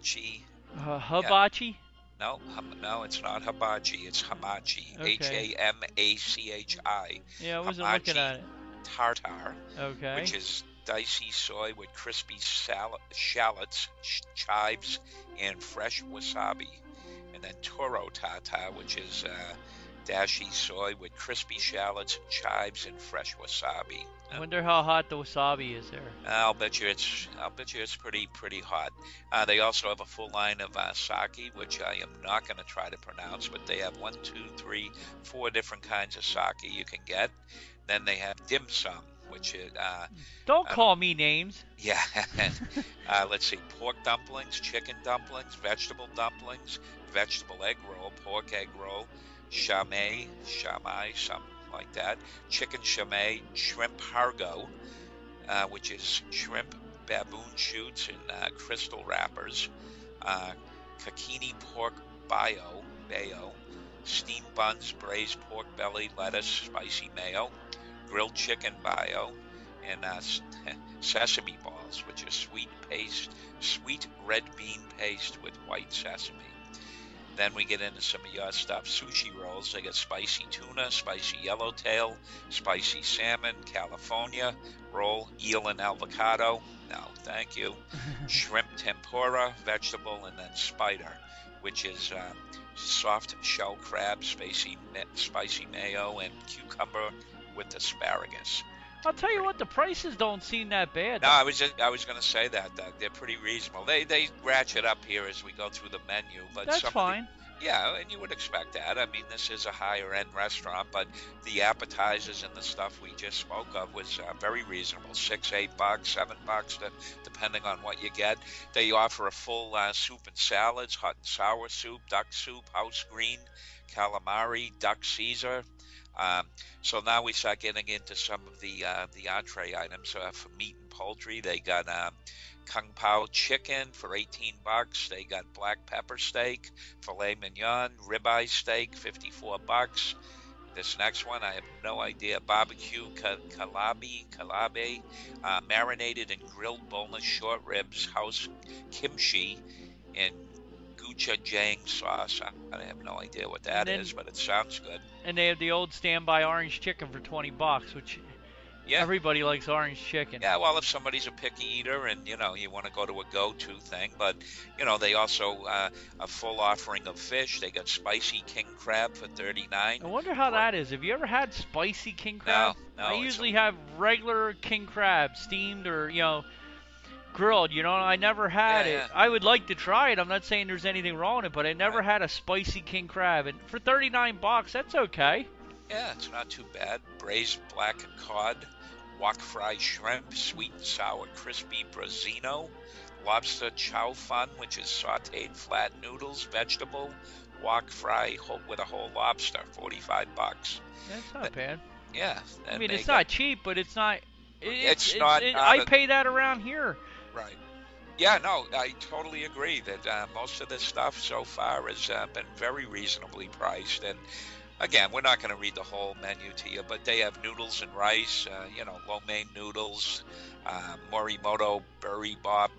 Hibachi? Yeah. No, it's not hibachi. It's hamachi. Okay. Hamachi. Yeah, I wasn't hamachi looking at it. Tartar. Okay. Which is dicey soy with crispy shallots, chives, and fresh wasabi. And then toro tata, which is dashi soy with crispy shallots, chives, and fresh wasabi. I wonder how hot the wasabi is there. I'll bet you it's pretty hot. They also have a full line of sake, which I am not going to try to pronounce, but they have 4 different kinds of sake you can get. Then they have dim sum, which is Don't call me names. yeah. Let's see, pork dumplings, chicken dumplings, vegetable dumplings, vegetable egg roll, pork egg roll, shamay, something like that, chicken shamay, shrimp hargo, which is shrimp baboon shoots in crystal wrappers, Kakini pork bayo, steamed buns, braised pork belly, lettuce, spicy mayo, grilled chicken bayo, and sesame balls, which is sweet red bean paste with white sesame. Then we get into some of your stuff. Sushi rolls. They got spicy tuna, spicy yellowtail, spicy salmon, California roll, eel and avocado. No, thank you. Shrimp tempura, vegetable, and then spider, which is soft shell crab, spicy mayo, and cucumber with asparagus. I'll tell you what, the prices don't seem that bad. No, I was going to say that they're pretty reasonable. They ratchet up here as we go through the menu, but that's fine. Yeah, and you would expect that. I mean, this is a higher end restaurant, but the appetizers and the stuff we just spoke of was very reasonable. $6, $8, $7, depending on what you get. They offer a full soup and salads, hot and sour soup, duck soup, house green, calamari, duck Caesar. So now we start getting into some of the entree items for meat and poultry. They got Kung Pao chicken for $18. They got black pepper steak, filet mignon, ribeye steak, $54. This next one, I have no idea. Barbecue kalabe, marinated and grilled boneless short ribs, house kimchi, and gochujang sauce. I have no idea what that is, but it sounds good. And they have the old standby orange chicken for $20, which everybody likes orange chicken. Yeah, well, if somebody's a picky eater and, you want to go to a go-to thing. But, they also, a full offering of fish. They got spicy king crab for $39. I wonder how that is. Have you ever had spicy king crab? No. I usually have regular king crab, steamed or, grilled. I never had it. I would like to try it. I'm not saying there's anything wrong with it, but I never had a spicy king crab. And for $39, that's okay. Yeah, it's not too bad. Braised black cod, wok fried shrimp, sweet and sour crispy brazzino, lobster chow fun, which is sautéed flat noodles, vegetable, wok fry with a whole lobster, $45. That's not bad. Yeah. I mean, it's not cheap, but it's not. I pay that around here. Right. Yeah, no, I totally agree that most of this stuff so far has been very reasonably priced. And again, we're not going to read the whole menu to you, but they have noodles and rice, lo mein noodles, Morimoto Burry Bob.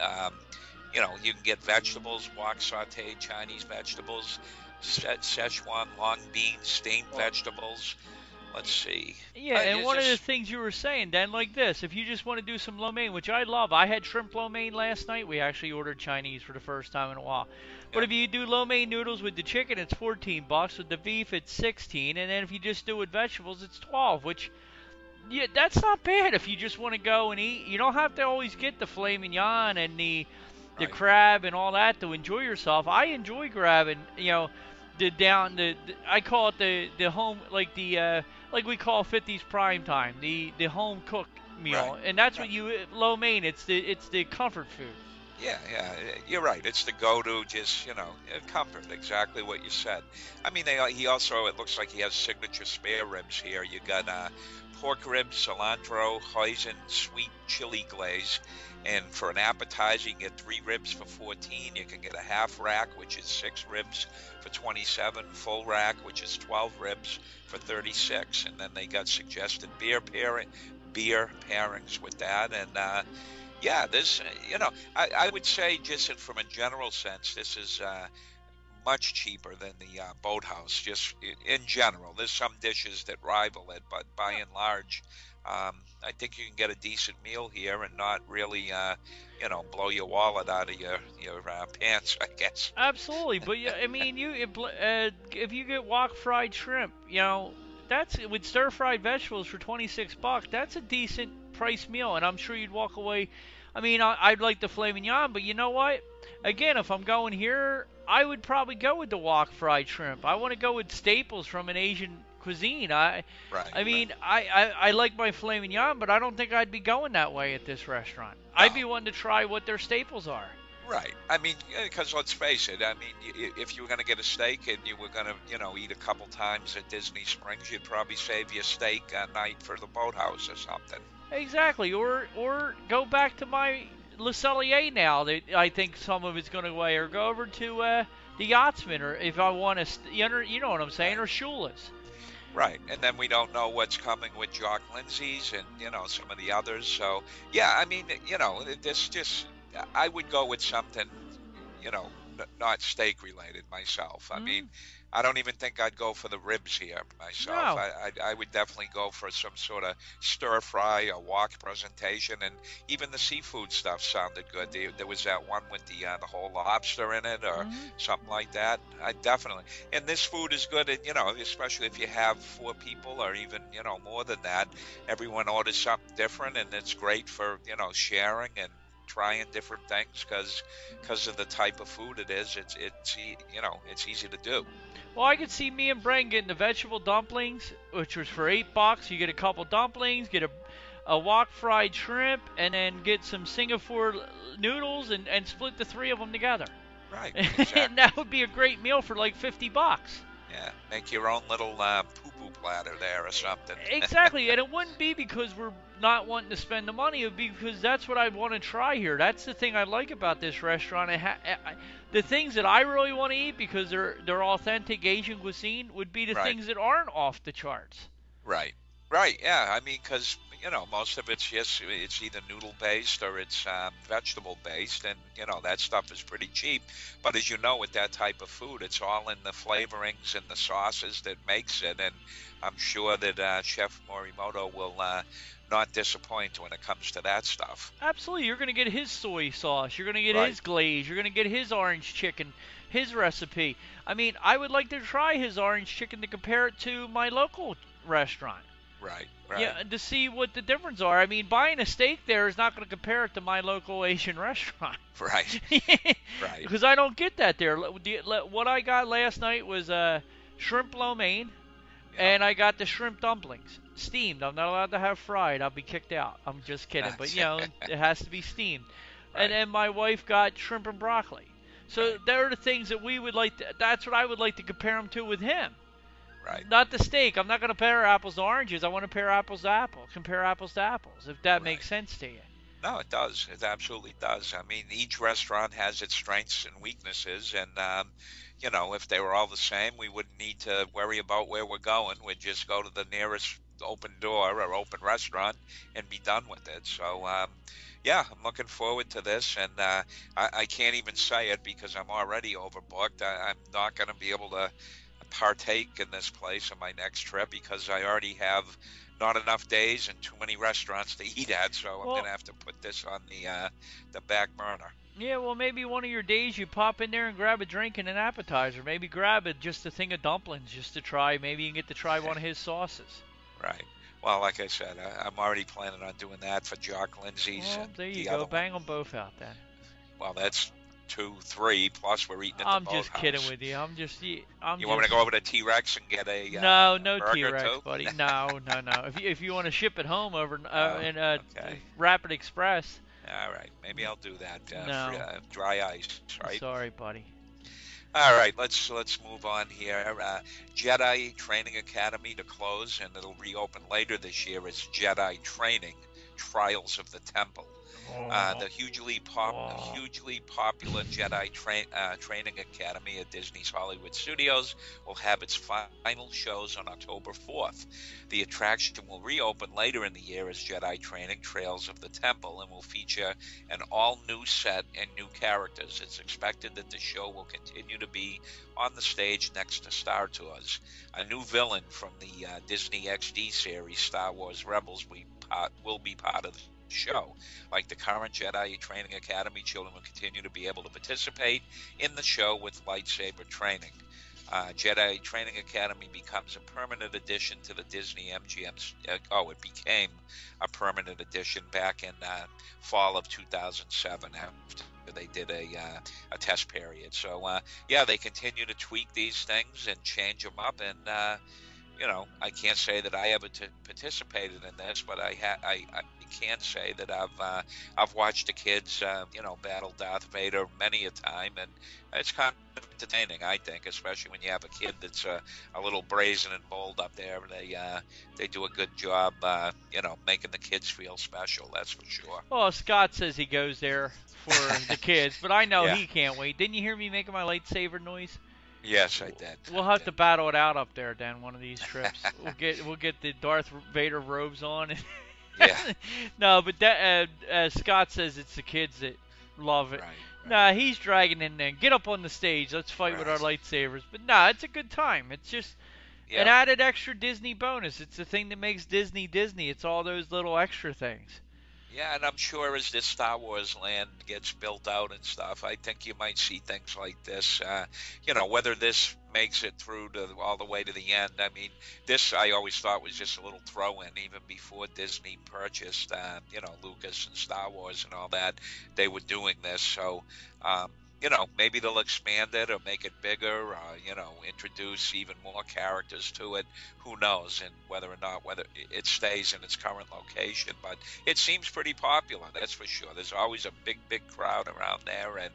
You can get vegetables, wok sauteed Chinese vegetables, Szechuan long beans, steamed vegetables. Let's see. Yeah, and one of the things you were saying, Dan, like this, if you just want to do some lo mein, which I love. I had shrimp lo mein last night. We actually ordered Chinese for the first time in a while. But if you do lo mein noodles with the chicken, it's $14. With the beef, it's $16. And then if you just do it with vegetables, it's $12, which, that's not bad if you just want to go and eat. You don't have to always get the filet mignon and the crab and all that to enjoy yourself. I enjoy grabbing, I call it the home, like we call 50s prime time, the home cooked meal, and that's what lo mein. It's the comfort food. Yeah, you're right. It's the go-to, just comfort. Exactly what you said. I mean, he also, it looks like he has signature spare ribs here. You got pork ribs, cilantro, hoisin, sweet chili glaze. And for an appetizer, you can get 3 ribs for $14. You can get a half rack, which is 6 ribs for $27. Full rack, which is 12 ribs for $36. And then they got suggested beer pairings with that. And this, I would say just from a general sense, this is much cheaper than the Boathouse. Just in general, there's some dishes that rival it, but by and large, I think you can get a decent meal here and not really, blow your wallet out of your pants, I guess. Absolutely, but I mean, if you get wok fried shrimp, that's with stir fried vegetables for $26. That's a decent price meal, and I'm sure you'd walk away. I mean, I'd like the filet mignon, but you know what? Again, if I'm going here, I would probably go with the wok fried shrimp. I want to go with staples from an Asian cuisine. Right. I mean, Right. I like my filet mignon, but I don't think I'd be going that way at this restaurant. I'd No. be wanting to try what their staples are. Right. I mean, because let's face it. I mean, if you were going to get a steak and you were going to, eat a couple times at Disney Springs, you'd probably save your steak at night for the boathouse or something. Exactly, or go back to my Le Cellier now. That I think some of it's going to weigh, or go over to the Yachtsman, or if I want to, you know what I'm saying, Right. or Shula's. Right. And then we don't know what's coming with Jock Lindsay's and, some of the others. So, yeah, I mean, this just, I would go with something, not steak related myself. I mean, Mm, I don't even think I'd go for the ribs here myself. no. I would definitely go for some sort of stir fry or wok presentation, and even the seafood stuff sounded good. There was that one with the whole lobster in it, or Mm, something like that. I definitely. And this food is good, and especially if you have 4 people or even more than that. Everyone orders something different, and it's great for sharing and trying different things because of the type of food it is. It's easy to do. Well, I could see me and Bren getting the vegetable dumplings, which was for $8. You get a couple dumplings, get a wok fried shrimp, and then get some Singapore noodles, and split the three of them together. Right, And exactly. that would be a great meal for like $50. Yeah, make your own little poo-poo platter there or something. Exactly, and it wouldn't be because we're not wanting to spend the money. It would be because that's what I want to try here. That's the thing I like about this restaurant. The things that I really want to eat, because they're authentic Asian cuisine, would be the Right, things that aren't off the charts. right, right. Yeah, I mean, because most of it's it's either noodle based or it's vegetable based, and that stuff is pretty cheap. But as you know, with that type of food, it's all in the flavorings and the sauces that makes it, and I'm sure that Chef Morimoto will not disappoint when it comes to that stuff. Absolutely, you're going to get his soy sauce. You're going to get Right, his glaze. You're going to get his orange chicken, his recipe. I mean, I would like to try his orange chicken to compare it to my local restaurant. right, right, Yeah, to see what the difference are. I mean, buying a steak there is not going to compare it to my local Asian restaurant. right, right. Because I don't get that there. What I got last night was shrimp lo mein, Yep. and I got the shrimp dumplings steamed. I'm not allowed to have fried. I'll be kicked out. I'm just kidding, but it has to be steamed. And Right, then my wife got shrimp and broccoli. So right, there are the things that we would like to. That's what I would like to compare them to with him. right, Not the steak. I'm not going to compare apples to oranges. I want to compare apples to apples. Compare apples to apples, if that right. makes sense to you. No, it does. It absolutely does. I mean, each restaurant has its strengths and weaknesses, and if they were all the same, we wouldn't need to worry about where we're going. We'd just go to the nearest open door or open restaurant and be done with it. So, yeah, I'm looking forward to this, and I can't even say it because I'm already overbooked. I'm not going to be able to partake in this place on my next trip because I already have not enough days and too many restaurants to eat at, so I'm Well, gonna have to put this on the back burner. yeah, well, maybe one of your days you pop in there and grab a drink and an appetizer. Maybe grab just a thing of dumplings just to try. Maybe you can get to try one of his sauces. Right. Well, like I said, I'm already planning on doing that for Jock Lindsay's Well, and there you the go. other one. Bang them both out then. Well, that's 2, 3 plus we're eating at the I'm just kidding boathouse. with you. You want me to go over to T-Rex and get No, a no burger T-Rex, too? buddy. No, no, no. If you want to ship it home over Oh, in okay. Rapid Express, All right. Maybe I'll do that. no. Dry ice, right? Sorry, buddy. All right, let's move on here. Jedi Training Academy to close, and it'll reopen later this year as Jedi Training Trials of the Temple. The Oh. hugely popular Training Academy at Disney's Hollywood Studios will have its final shows on October 4th. The attraction will reopen later in the year as Jedi Training Trails of the Temple and will feature an all-new set and new characters. It's expected that the show will continue to be on the stage next to Star Tours. A new villain from the Disney XD series, Star Wars Rebels, will be part of the show. Like the current Jedi Training Academy, children will continue to be able to participate in the show with lightsaber training. Jedi Training Academy becomes a permanent addition to the Disney MGM. It became a permanent addition back in fall of 2007 after they did a test period. So, yeah, they continue to tweak these things and change them up, and I can't say that I ever participated in this, but I can say that I've watched the kids, battle Darth Vader many a time, and it's kind of entertaining, I think, especially when you have a kid that's a little brazen and bold up there. They do a good job, making the kids feel special. That's for sure. Well, Scott says he goes there for the kids, but I know Yeah. he can't wait. Didn't you hear me making my lightsaber noise? Yes, I did. We'll have to battle it out up there, Dan, one of these trips. We'll get the Darth Vader robes on. Yeah. No, but that Scott says it's the kids that love it. Right. Nah, he's dragging in there. Get up on the stage. Let's fight with our lightsabers. But nah, it's a good time. It's just an added extra Disney bonus. It's the thing that makes Disney Disney. It's all those little extra things. Yeah, and I'm sure as this Star Wars land gets built out and stuff, I think you might see things like this. Whether this makes it through all the way to the end. I mean, this I always thought was just a little throw-in, even before Disney purchased, Lucas and Star Wars and all that. They were doing this, so. Maybe they'll expand it or make it bigger, or, introduce even more characters to it. Who knows? And whether it stays in its current location. But it seems pretty popular, that's for sure. There's always a big, big crowd around there. And,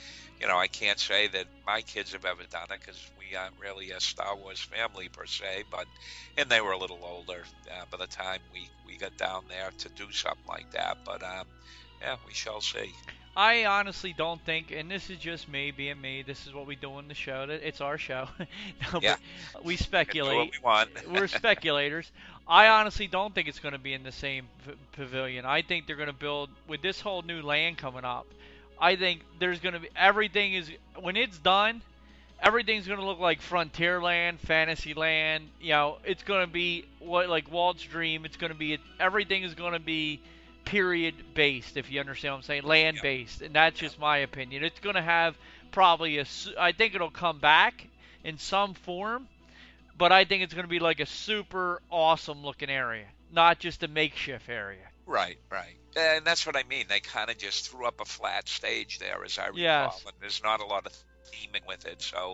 I can't say that my kids have ever done it because we aren't really a Star Wars family per se. And they were a little older by the time we got down there to do something like that. But, we shall see. I honestly don't think, and this is just me being me, this is what we do on the show. It's our show. No, yeah. But we speculate. Do what we want. We're speculators. I honestly don't think it's going to be in the same pavilion. I think they're going to build, with this whole new land coming up, I think there's going to be, when it's done, everything's going to look like Frontierland, Fantasyland. It's going to be like Walt's Dream. It's going to be, everything is going to be period based, if you understand what I'm saying, land based, and that's just my opinion. It's going to have probably I think it'll come back in some form, but I think it's going to be like a super awesome looking area, not just a makeshift area. Right. And that's what I mean. They kind of just threw up a flat stage there, as I recall, Yes. and there's not a lot of theming with it. So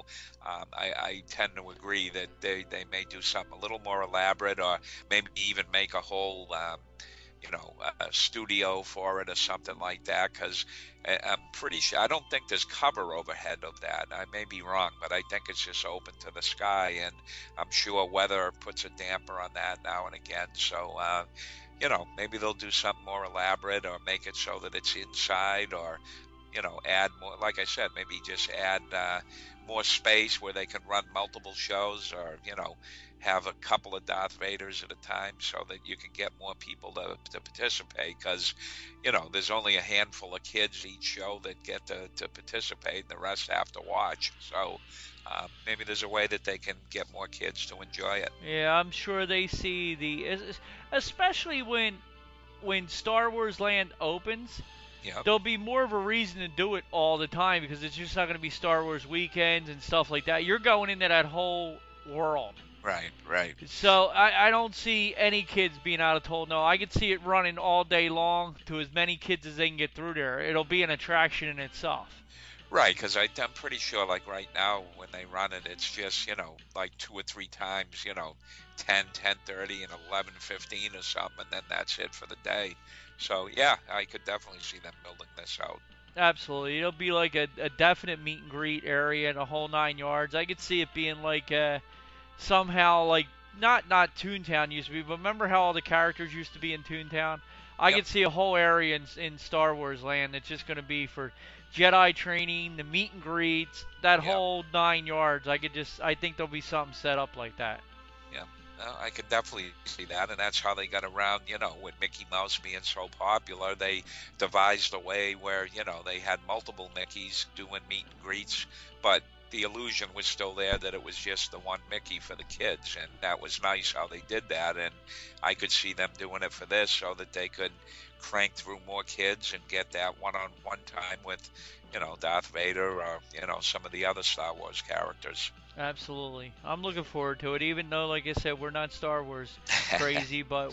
I tend to agree that they may do something a little more elaborate, or maybe even make a whole a studio for it or something like that, because I'm pretty sure, I don't think there's cover overhead of that. I may be wrong, but I think it's just open to the sky, and I'm sure weather puts a damper on that now and again. So, maybe they'll do something more elaborate, or make it so that it's inside, or, add more, like I said, maybe just add more space where they can run multiple shows, or, have a couple of Darth Vaders at a time so that you can get more people to participate, because, there's only a handful of kids each show that get to participate, and the rest have to watch. So maybe there's a way that they can get more kids to enjoy it. Yeah, I'm sure they see especially when Star Wars Land opens, there'll be more of a reason to do it all the time, because it's just not going to be Star Wars weekends and stuff like that. You're going into that whole world. Right. So I don't see any kids being out of told no. I could see it running all day long to as many kids as they can get through there. It'll be an attraction in itself. Right, because I'm pretty sure, like right now, when they run it, it's just, like 2 or 3 times, 10, 10:30, and 11:15 or something, and then that's it for the day. So, yeah, I could definitely see them building this out. Absolutely. It'll be like a definite meet and greet area and a whole 9 yards. I could see it being like somehow like not Toontown used to be, but remember how all the characters used to be in Toontown? I could see a whole area in Star Wars Land that's just going to be for Jedi training, the meet and greets, that whole 9 yards. I think there'll be something set up like that. Yeah, I could definitely see that, and that's how they got around, with Mickey Mouse being so popular. They devised a way where, they had multiple Mickeys doing meet and greets, but the illusion was still there that it was just the one Mickey for the kids, and that was nice how they did that. And I could see them doing it for this so that they could crank through more kids and get that one-on-one time with, Darth Vader, or, some of the other Star Wars characters. Absolutely. I'm looking forward to it, even though, like I said, we're not Star Wars crazy, but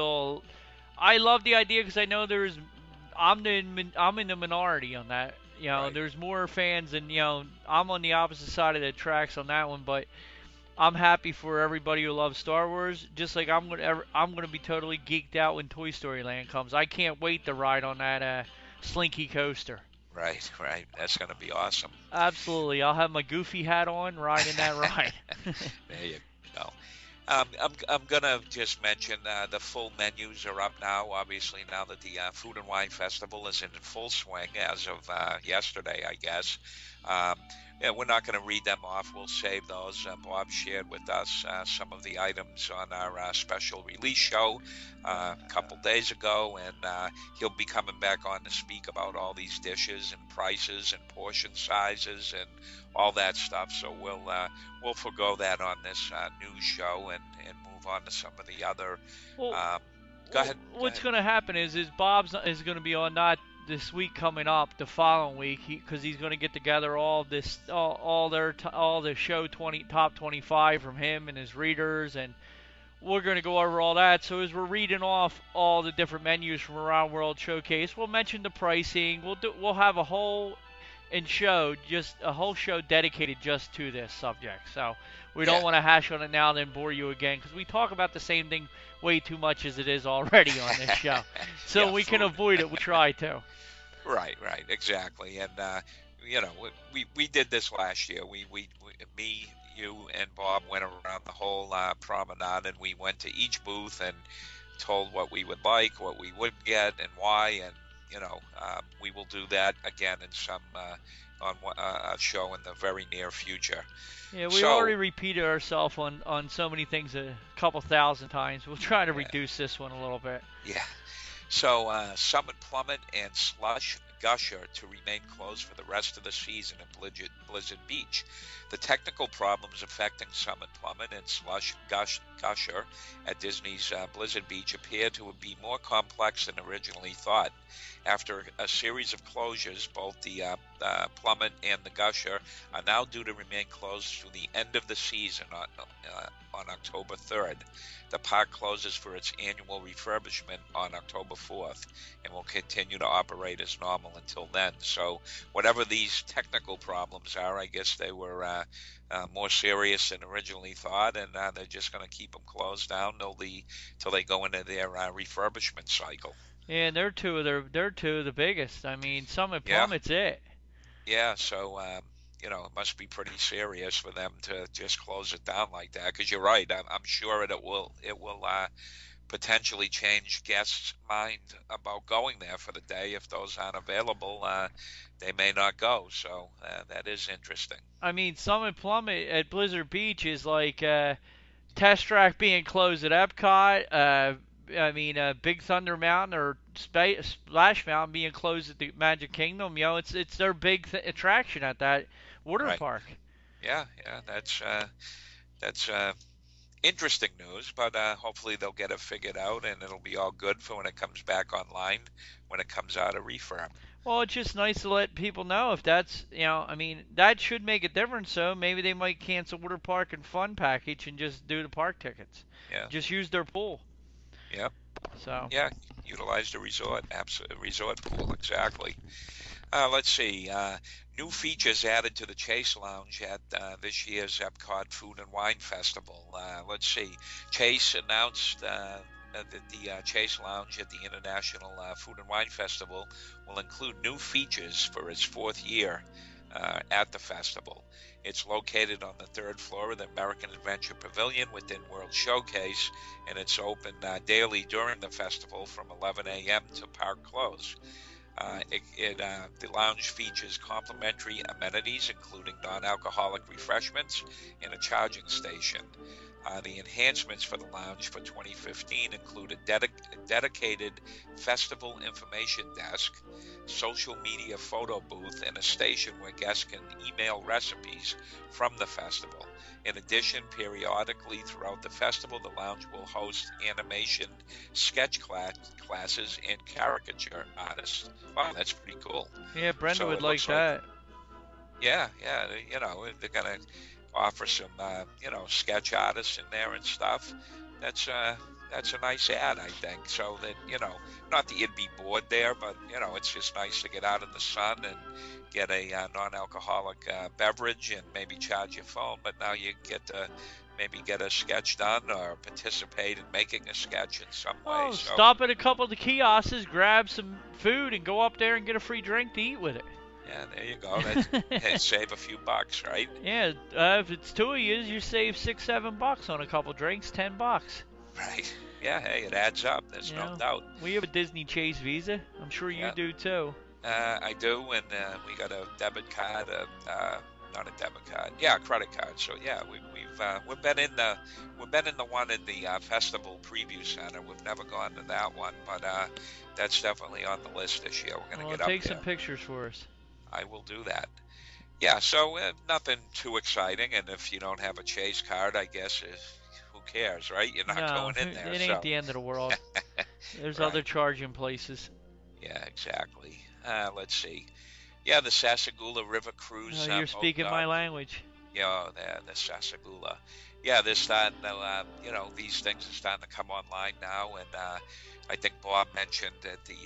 I love the idea, because I know I'm in the minority on that. Right. There's more fans, and I'm on the opposite side of the tracks on that one. But I'm happy for everybody who loves Star Wars. Just like I'm gonna be totally geeked out when Toy Story Land comes. I can't wait to ride on that Slinky coaster. Right, right. That's going to be awesome. Absolutely, I'll have my Goofy hat on, riding that ride. There you go. I'm gonna just mention the full menus are up now. Obviously, now that the Food and Wine Festival is in full swing as of yesterday, I guess. Um, yeah, we're not going to read them off. We'll save those. Bob shared with us some of the items on our special release show a couple days ago, and he'll be coming back on to speak about all these dishes and prices and portion sizes and all that stuff. So we'll forego that on this news show and move on to some of the other. Well, Go ahead. What's going to happen is Bob's is going to be on not this week coming up, the following week, because he's going to get together all the show top 25 from him and his readers, and we're going to go over all that. So as we're reading off all the different menus from around World Showcase, we'll mention the pricing. We'll have a whole show dedicated just to this subject. So we don't want to hash on it now and then bore you again, because we talk about the same thing way too much as it is already on this show. So we can avoid it. We try to. Right, exactly. And we did this last year. Me, you, and Bob went around the whole promenade, and we went to each booth and told what we would like, what we wouldn't get, and why. And we will do that again in some on a show in the very near future. Yeah, we already repeated ourselves on so many things a couple thousand times. We'll try to reduce this one a little bit. Yeah. So Summit Plummet and Slush Gusher to remain closed for the rest of the season at Blizzard Beach. The technical problems affecting Summit Plummet and Slush Gusher at Disney's Blizzard Beach appear to be more complex than originally thought. After a series of closures, both the Plummet and the Gusher are now due to remain closed through the end of the season on October 3rd. The park closes for its annual refurbishment on October 4th and will continue to operate as normal until then. So whatever these technical problems are, I guess they were more serious than originally thought, and they're just going to keep them closed down till they go into their refurbishment cycle. Yeah, and they're two of the biggest. I mean, Summit Plummet's it. Yeah, so it must be pretty serious for them to just close it down like that. Because you're right, I'm sure it will potentially change guests' mind about going there for the day. If those aren't available, they may not go. So that is interesting. I mean, Summit Plummet at Blizzard Beach is like Test Track being closed at Epcot. Big Thunder Mountain or Splash Mountain being closed at the Magic Kingdom. It's their big attraction at that water park. Yeah, that's interesting news, but hopefully they'll get it figured out and it'll be all good for when it comes back online, when it comes out of refurb. Well, it's just nice to let people know if that's, that should make a difference. So maybe they might cancel Water Park and Fun package and just do the park tickets. Yeah. Just use their pool. Yep. So. Yeah, utilize the resort pool, exactly. Let's see. New features added to the Chase Lounge at this year's Epcot Food and Wine Festival. Let's see. Chase announced that the Chase Lounge at the International Food and Wine Festival will include new features for its fourth year at the festival. It's located on the third floor of the American Adventure Pavilion within World Showcase, and it's open daily during the festival from 11 a.m. to park close. The lounge features complimentary amenities, including non-alcoholic refreshments and a charging station. The enhancements for the lounge for 2015 include a dedicated festival information desk, social media photo booth, and a station where guests can email recipes from the festival. In addition, periodically throughout the festival, the lounge will host animation, sketch classes, and caricature artists. Wow, that's pretty cool. Yeah, Brenda would like that. Yeah, they're going to offer some, sketch artists in there and stuff. That's that's a nice ad, I think. So that, not that you'd be bored there, but it's just nice to get out in the sun and get a non-alcoholic beverage and maybe charge your phone. But now you get to maybe get a sketch done or participate in making a sketch in some way. Oh, So, stop at a couple of the kiosks, grab some food, and go up there and get a free drink to eat with it. yeah, there you go. Hey, save a few bucks, right? Yeah, if it's two of you save $6-7 on a couple drinks, $10. Right. Yeah, hey, it adds up. There's no doubt. We have a Disney Chase Visa. I'm sure you do too. I do, and we got a debit card, not a debit card, a credit card. So yeah, we've been in the one in the festival preview center. We've never gone to that one, but that's definitely on the list this year. We're gonna get up there. Take some pictures for us. I will do that. Yeah, so nothing too exciting, and if you don't have a Chase card, I guess who cares, right? You're not going in there. It ain't the end of the world. There's right. other charging places. Yeah, exactly. Let's see. Yeah, the Sassagoula River Cruise. You're speaking my language. Yeah, the Sassagoula. Yeah, they're starting to, these things are starting to come online now, and I think Bob mentioned at the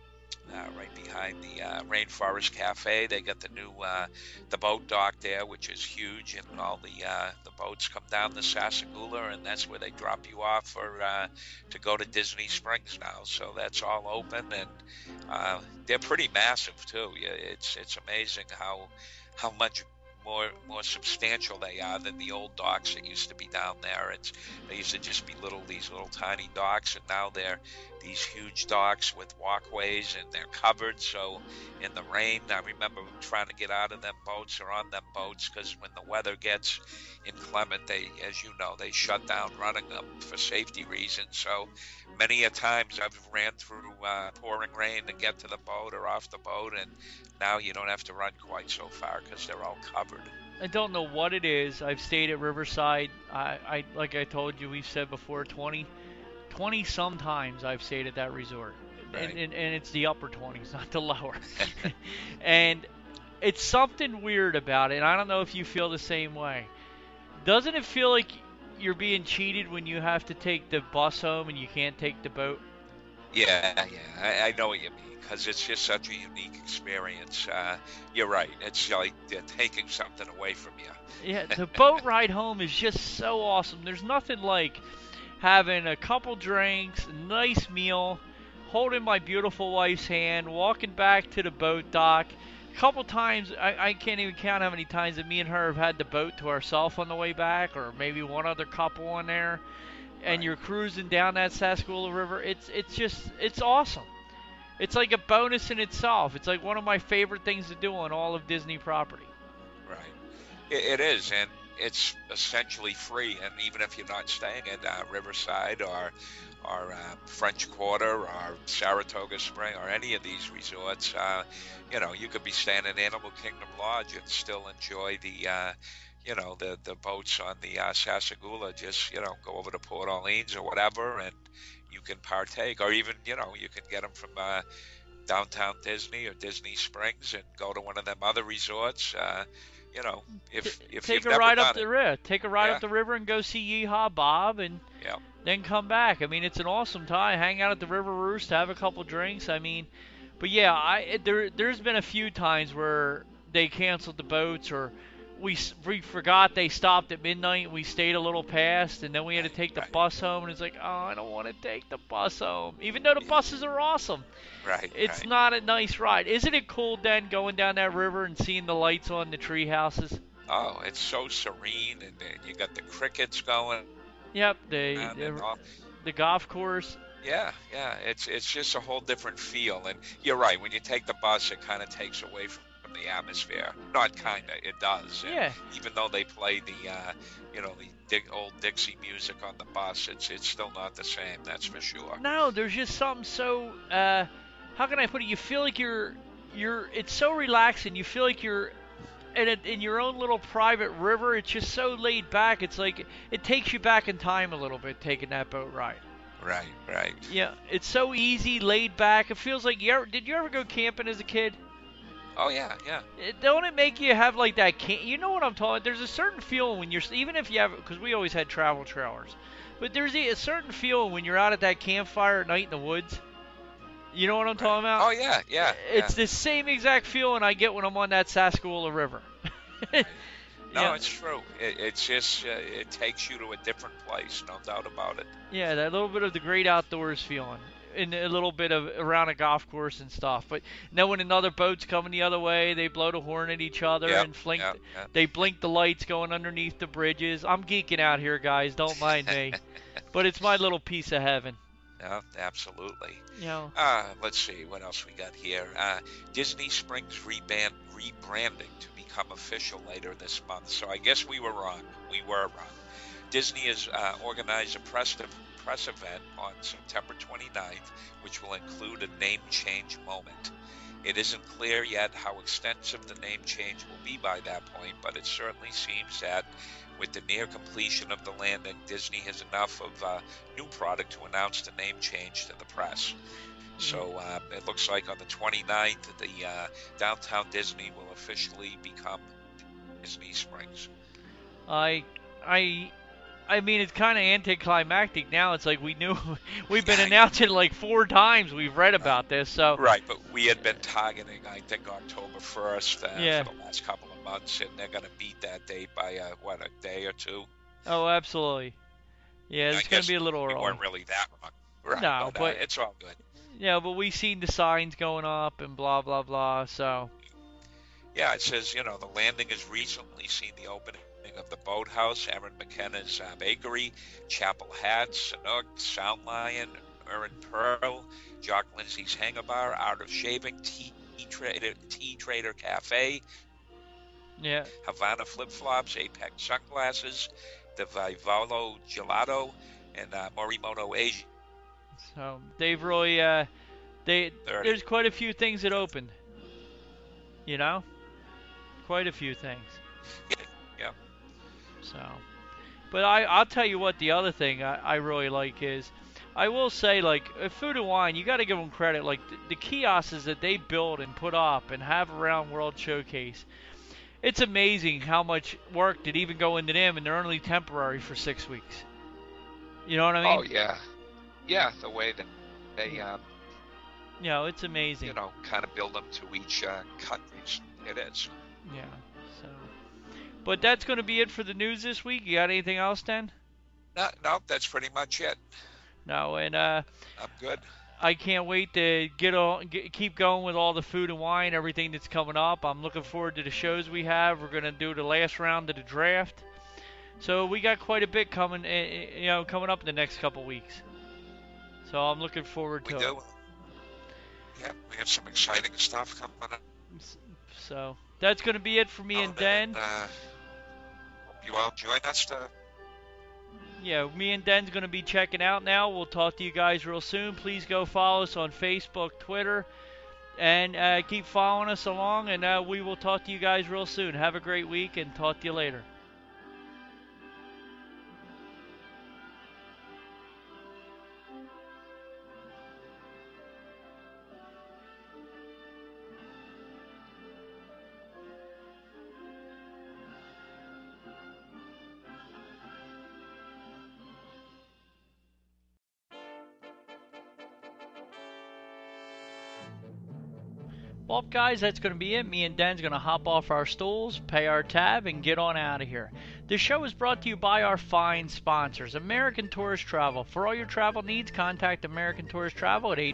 right behind the Rainforest Cafe, they got the new the boat dock there, which is huge, and all the boats come down the Sassagoula, and that's where they drop you off for to go to Disney Springs now. So that's all open, and they're pretty massive too. Yeah, it's amazing how much more substantial they are than the old docks that used to be down there. They used to just be these little tiny docks, and now they're these huge docks with walkways, and they're covered. So in the rain, I remember trying to get out of them boats or on them boats, because when the weather gets inclement, they shut down running them for safety reasons. So many a times I've ran through pouring rain to get to the boat or off the boat, and now you don't have to run quite so far because they're all covered. I don't know what it is. I've stayed at Riverside. I like I told you, we've said before, 20 sometimes I've stayed at that resort. Right. And it's the upper 20s, not the lower. And it's something weird about it. And I don't know if you feel the same way. Doesn't it feel like you're being cheated when you have to take the bus home and you can't take the boat? Yeah, I know what you mean, because it's just such a unique experience. You're right. It's like they're taking something away from you. Yeah, the boat ride home is just so awesome. There's nothing like having a couple drinks, a nice meal, holding my beautiful wife's hand, walking back to the boat dock. A couple times, I can't even count how many times that me and her have had the boat to ourselves on the way back, or maybe one other couple on there. And you're cruising down that Sassagoula River. It's awesome. It's like a bonus in itself. It's like one of my favorite things to do on all of Disney property. Right. It is, and it's essentially free. And even if you're not staying at Riverside or French Quarter or Saratoga Spring or any of these resorts, you could be staying at Animal Kingdom Lodge and still enjoy the boats on the Sassagoula. Just, go over to Port Orleans or whatever, and you can partake. Or even, you can get them from downtown Disney or Disney Springs and go to one of them other resorts. If take you've a ride never up the river, up the river and go see Yeehaw Bob, and then come back. I mean, it's an awesome time. Hang out at the River Roost, have a couple drinks. I mean, but yeah, there's been a few times where they canceled the boats, or we forgot they stopped at midnight and we stayed a little past, and then we had to take the bus home, and it's like, oh, I don't want to take the bus home, even though the buses are awesome. Right. It's not a nice ride. Isn't it cool, then, going down that river and seeing the lights on the tree houses? Oh, it's so serene, and you got the crickets going. Yep, the golf course. Yeah, it's just a whole different feel, and you're right. When you take the bus, it kind of takes away from the atmosphere. Not kinda, it does. And even though they play the old Dixie music on the bus, it's still not the same. That's for sure. No, there's just something so. How can I put it? You feel like you're. It's so relaxing. You feel like you're in your own little private river. It's just so laid back. It's like it takes you back in time a little bit taking that boat ride. Right. Yeah, it's so easy, laid back. It feels like did you ever go camping as a kid? Oh yeah. Don't it make you have like that? You know what I'm talking? There's a certain feeling when you're, even if you have, because we always had travel trailers. But there's a certain feel when you're out at that campfire at night in the woods. You know what I'm talking about? Oh, yeah, yeah. It's the same exact feeling I get when I'm on that Sassagoula River. No, it's true. It's just, it takes you to a different place, no doubt about it. Yeah, that little bit of the great outdoors feeling. And a little bit of around a golf course and stuff. But then when another boat's coming the other way, they blow the horn at each other and they blink the lights going underneath the bridges. I'm geeking out here, guys. Don't mind me. But it's my little piece of heaven. Yeah, absolutely. You know. Let's see what else we got here. Disney Springs rebranding to become official later this month. So I guess we were wrong. Disney has organized a press event on September 29th, which will include a name change moment. It isn't clear yet how extensive the name change will be by that point, but it certainly seems that with the near completion of the landing, Disney has enough of new product to announce the name change to the press. So it looks like on the 29th, the Downtown Disney will officially become Disney Springs. I mean, it's kind of anticlimactic now. It's like we've been announcing like 4 times. We've read about this, so right. But we had been targeting, I think, October 1st for the last couple of months, and they're going to beat that date by a day or two. Oh, absolutely. Yeah, it's going to be a little early. We weren't really that wrong. Right, no, but it's all good. Yeah, but we've seen the signs going up and blah blah blah. So yeah, it says the landing has recently seen the opening of the Boathouse, Erin McKenna's Bakery, Chapel Hat, Sanook, Sound Lion, Erin Pearl, Jock Lindsay's Hanger Bar, Art of Shaving, Tea Trader Cafe, Havana Flip Flops, Apex Sunglasses, the Vivolo Gelato, and Morimoto Asia. So they've really there's quite a few things that opened. Quite a few things. Yeah. So, but I'll tell you what, the other thing I really like is, I will say, like, Food and Wine, you got to give them credit. Like, the kiosks that they build and put up and have around World Showcase, it's amazing how much work did even go into them, and they're only temporary for 6 weeks. You know what I mean? Oh, yeah. Yeah, the way that they, it's amazing. kind of build them to each country. It is. Yeah, so. But that's going to be it for the news this week. You got anything else, Dan? No, that's pretty much it. No, and I'm good. I can't wait to keep going with all the Food and Wine, everything that's coming up. I'm looking forward to the shows we have. We're going to do the last round of the draft. So we got quite a bit coming up in the next couple weeks. So I'm looking forward to it. We do. Yeah, we have some exciting stuff coming up. So that's going to be it for me and Den. You all join us to... Yeah, me and Den's going to be checking out now. We'll talk to you guys real soon. Please go follow us on Facebook, Twitter, and keep following us along, and we will talk to you guys real soon. Have a great week, and talk to you later. Well, guys, that's going to be it. Me and Den's going to hop off our stools, pay our tab, and get on out of here. This show is brought to you by our fine sponsors, American Tourist Travel. For all your travel needs, contact American Tourist Travel at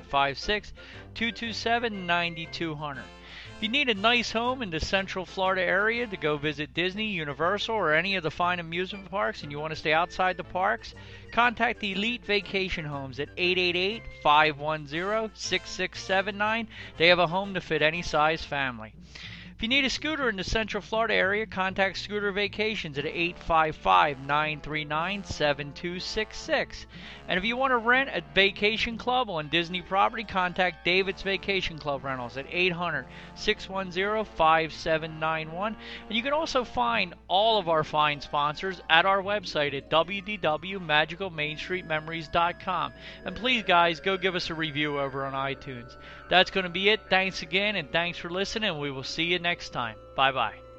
856-227-9200. If you need a nice home in the Central Florida area to go visit Disney, Universal, or any of the fine amusement parks, and you want to stay outside the parks, contact Elite Vacation Homes at 888-510-6679. They have a home to fit any size family. If you need a scooter in the Central Florida area, contact Scooter Vacations at 855-939-7266. And if you want to rent a vacation club on Disney property, contact David's Vacation Club Rentals at 800-610-5791. And you can also find all of our fine sponsors at our website at www.magicalmainstreetmemories.com. And please, guys, go give us a review over on iTunes. That's going to be it. Thanks again, and thanks for listening. We will see you next time. Bye-bye.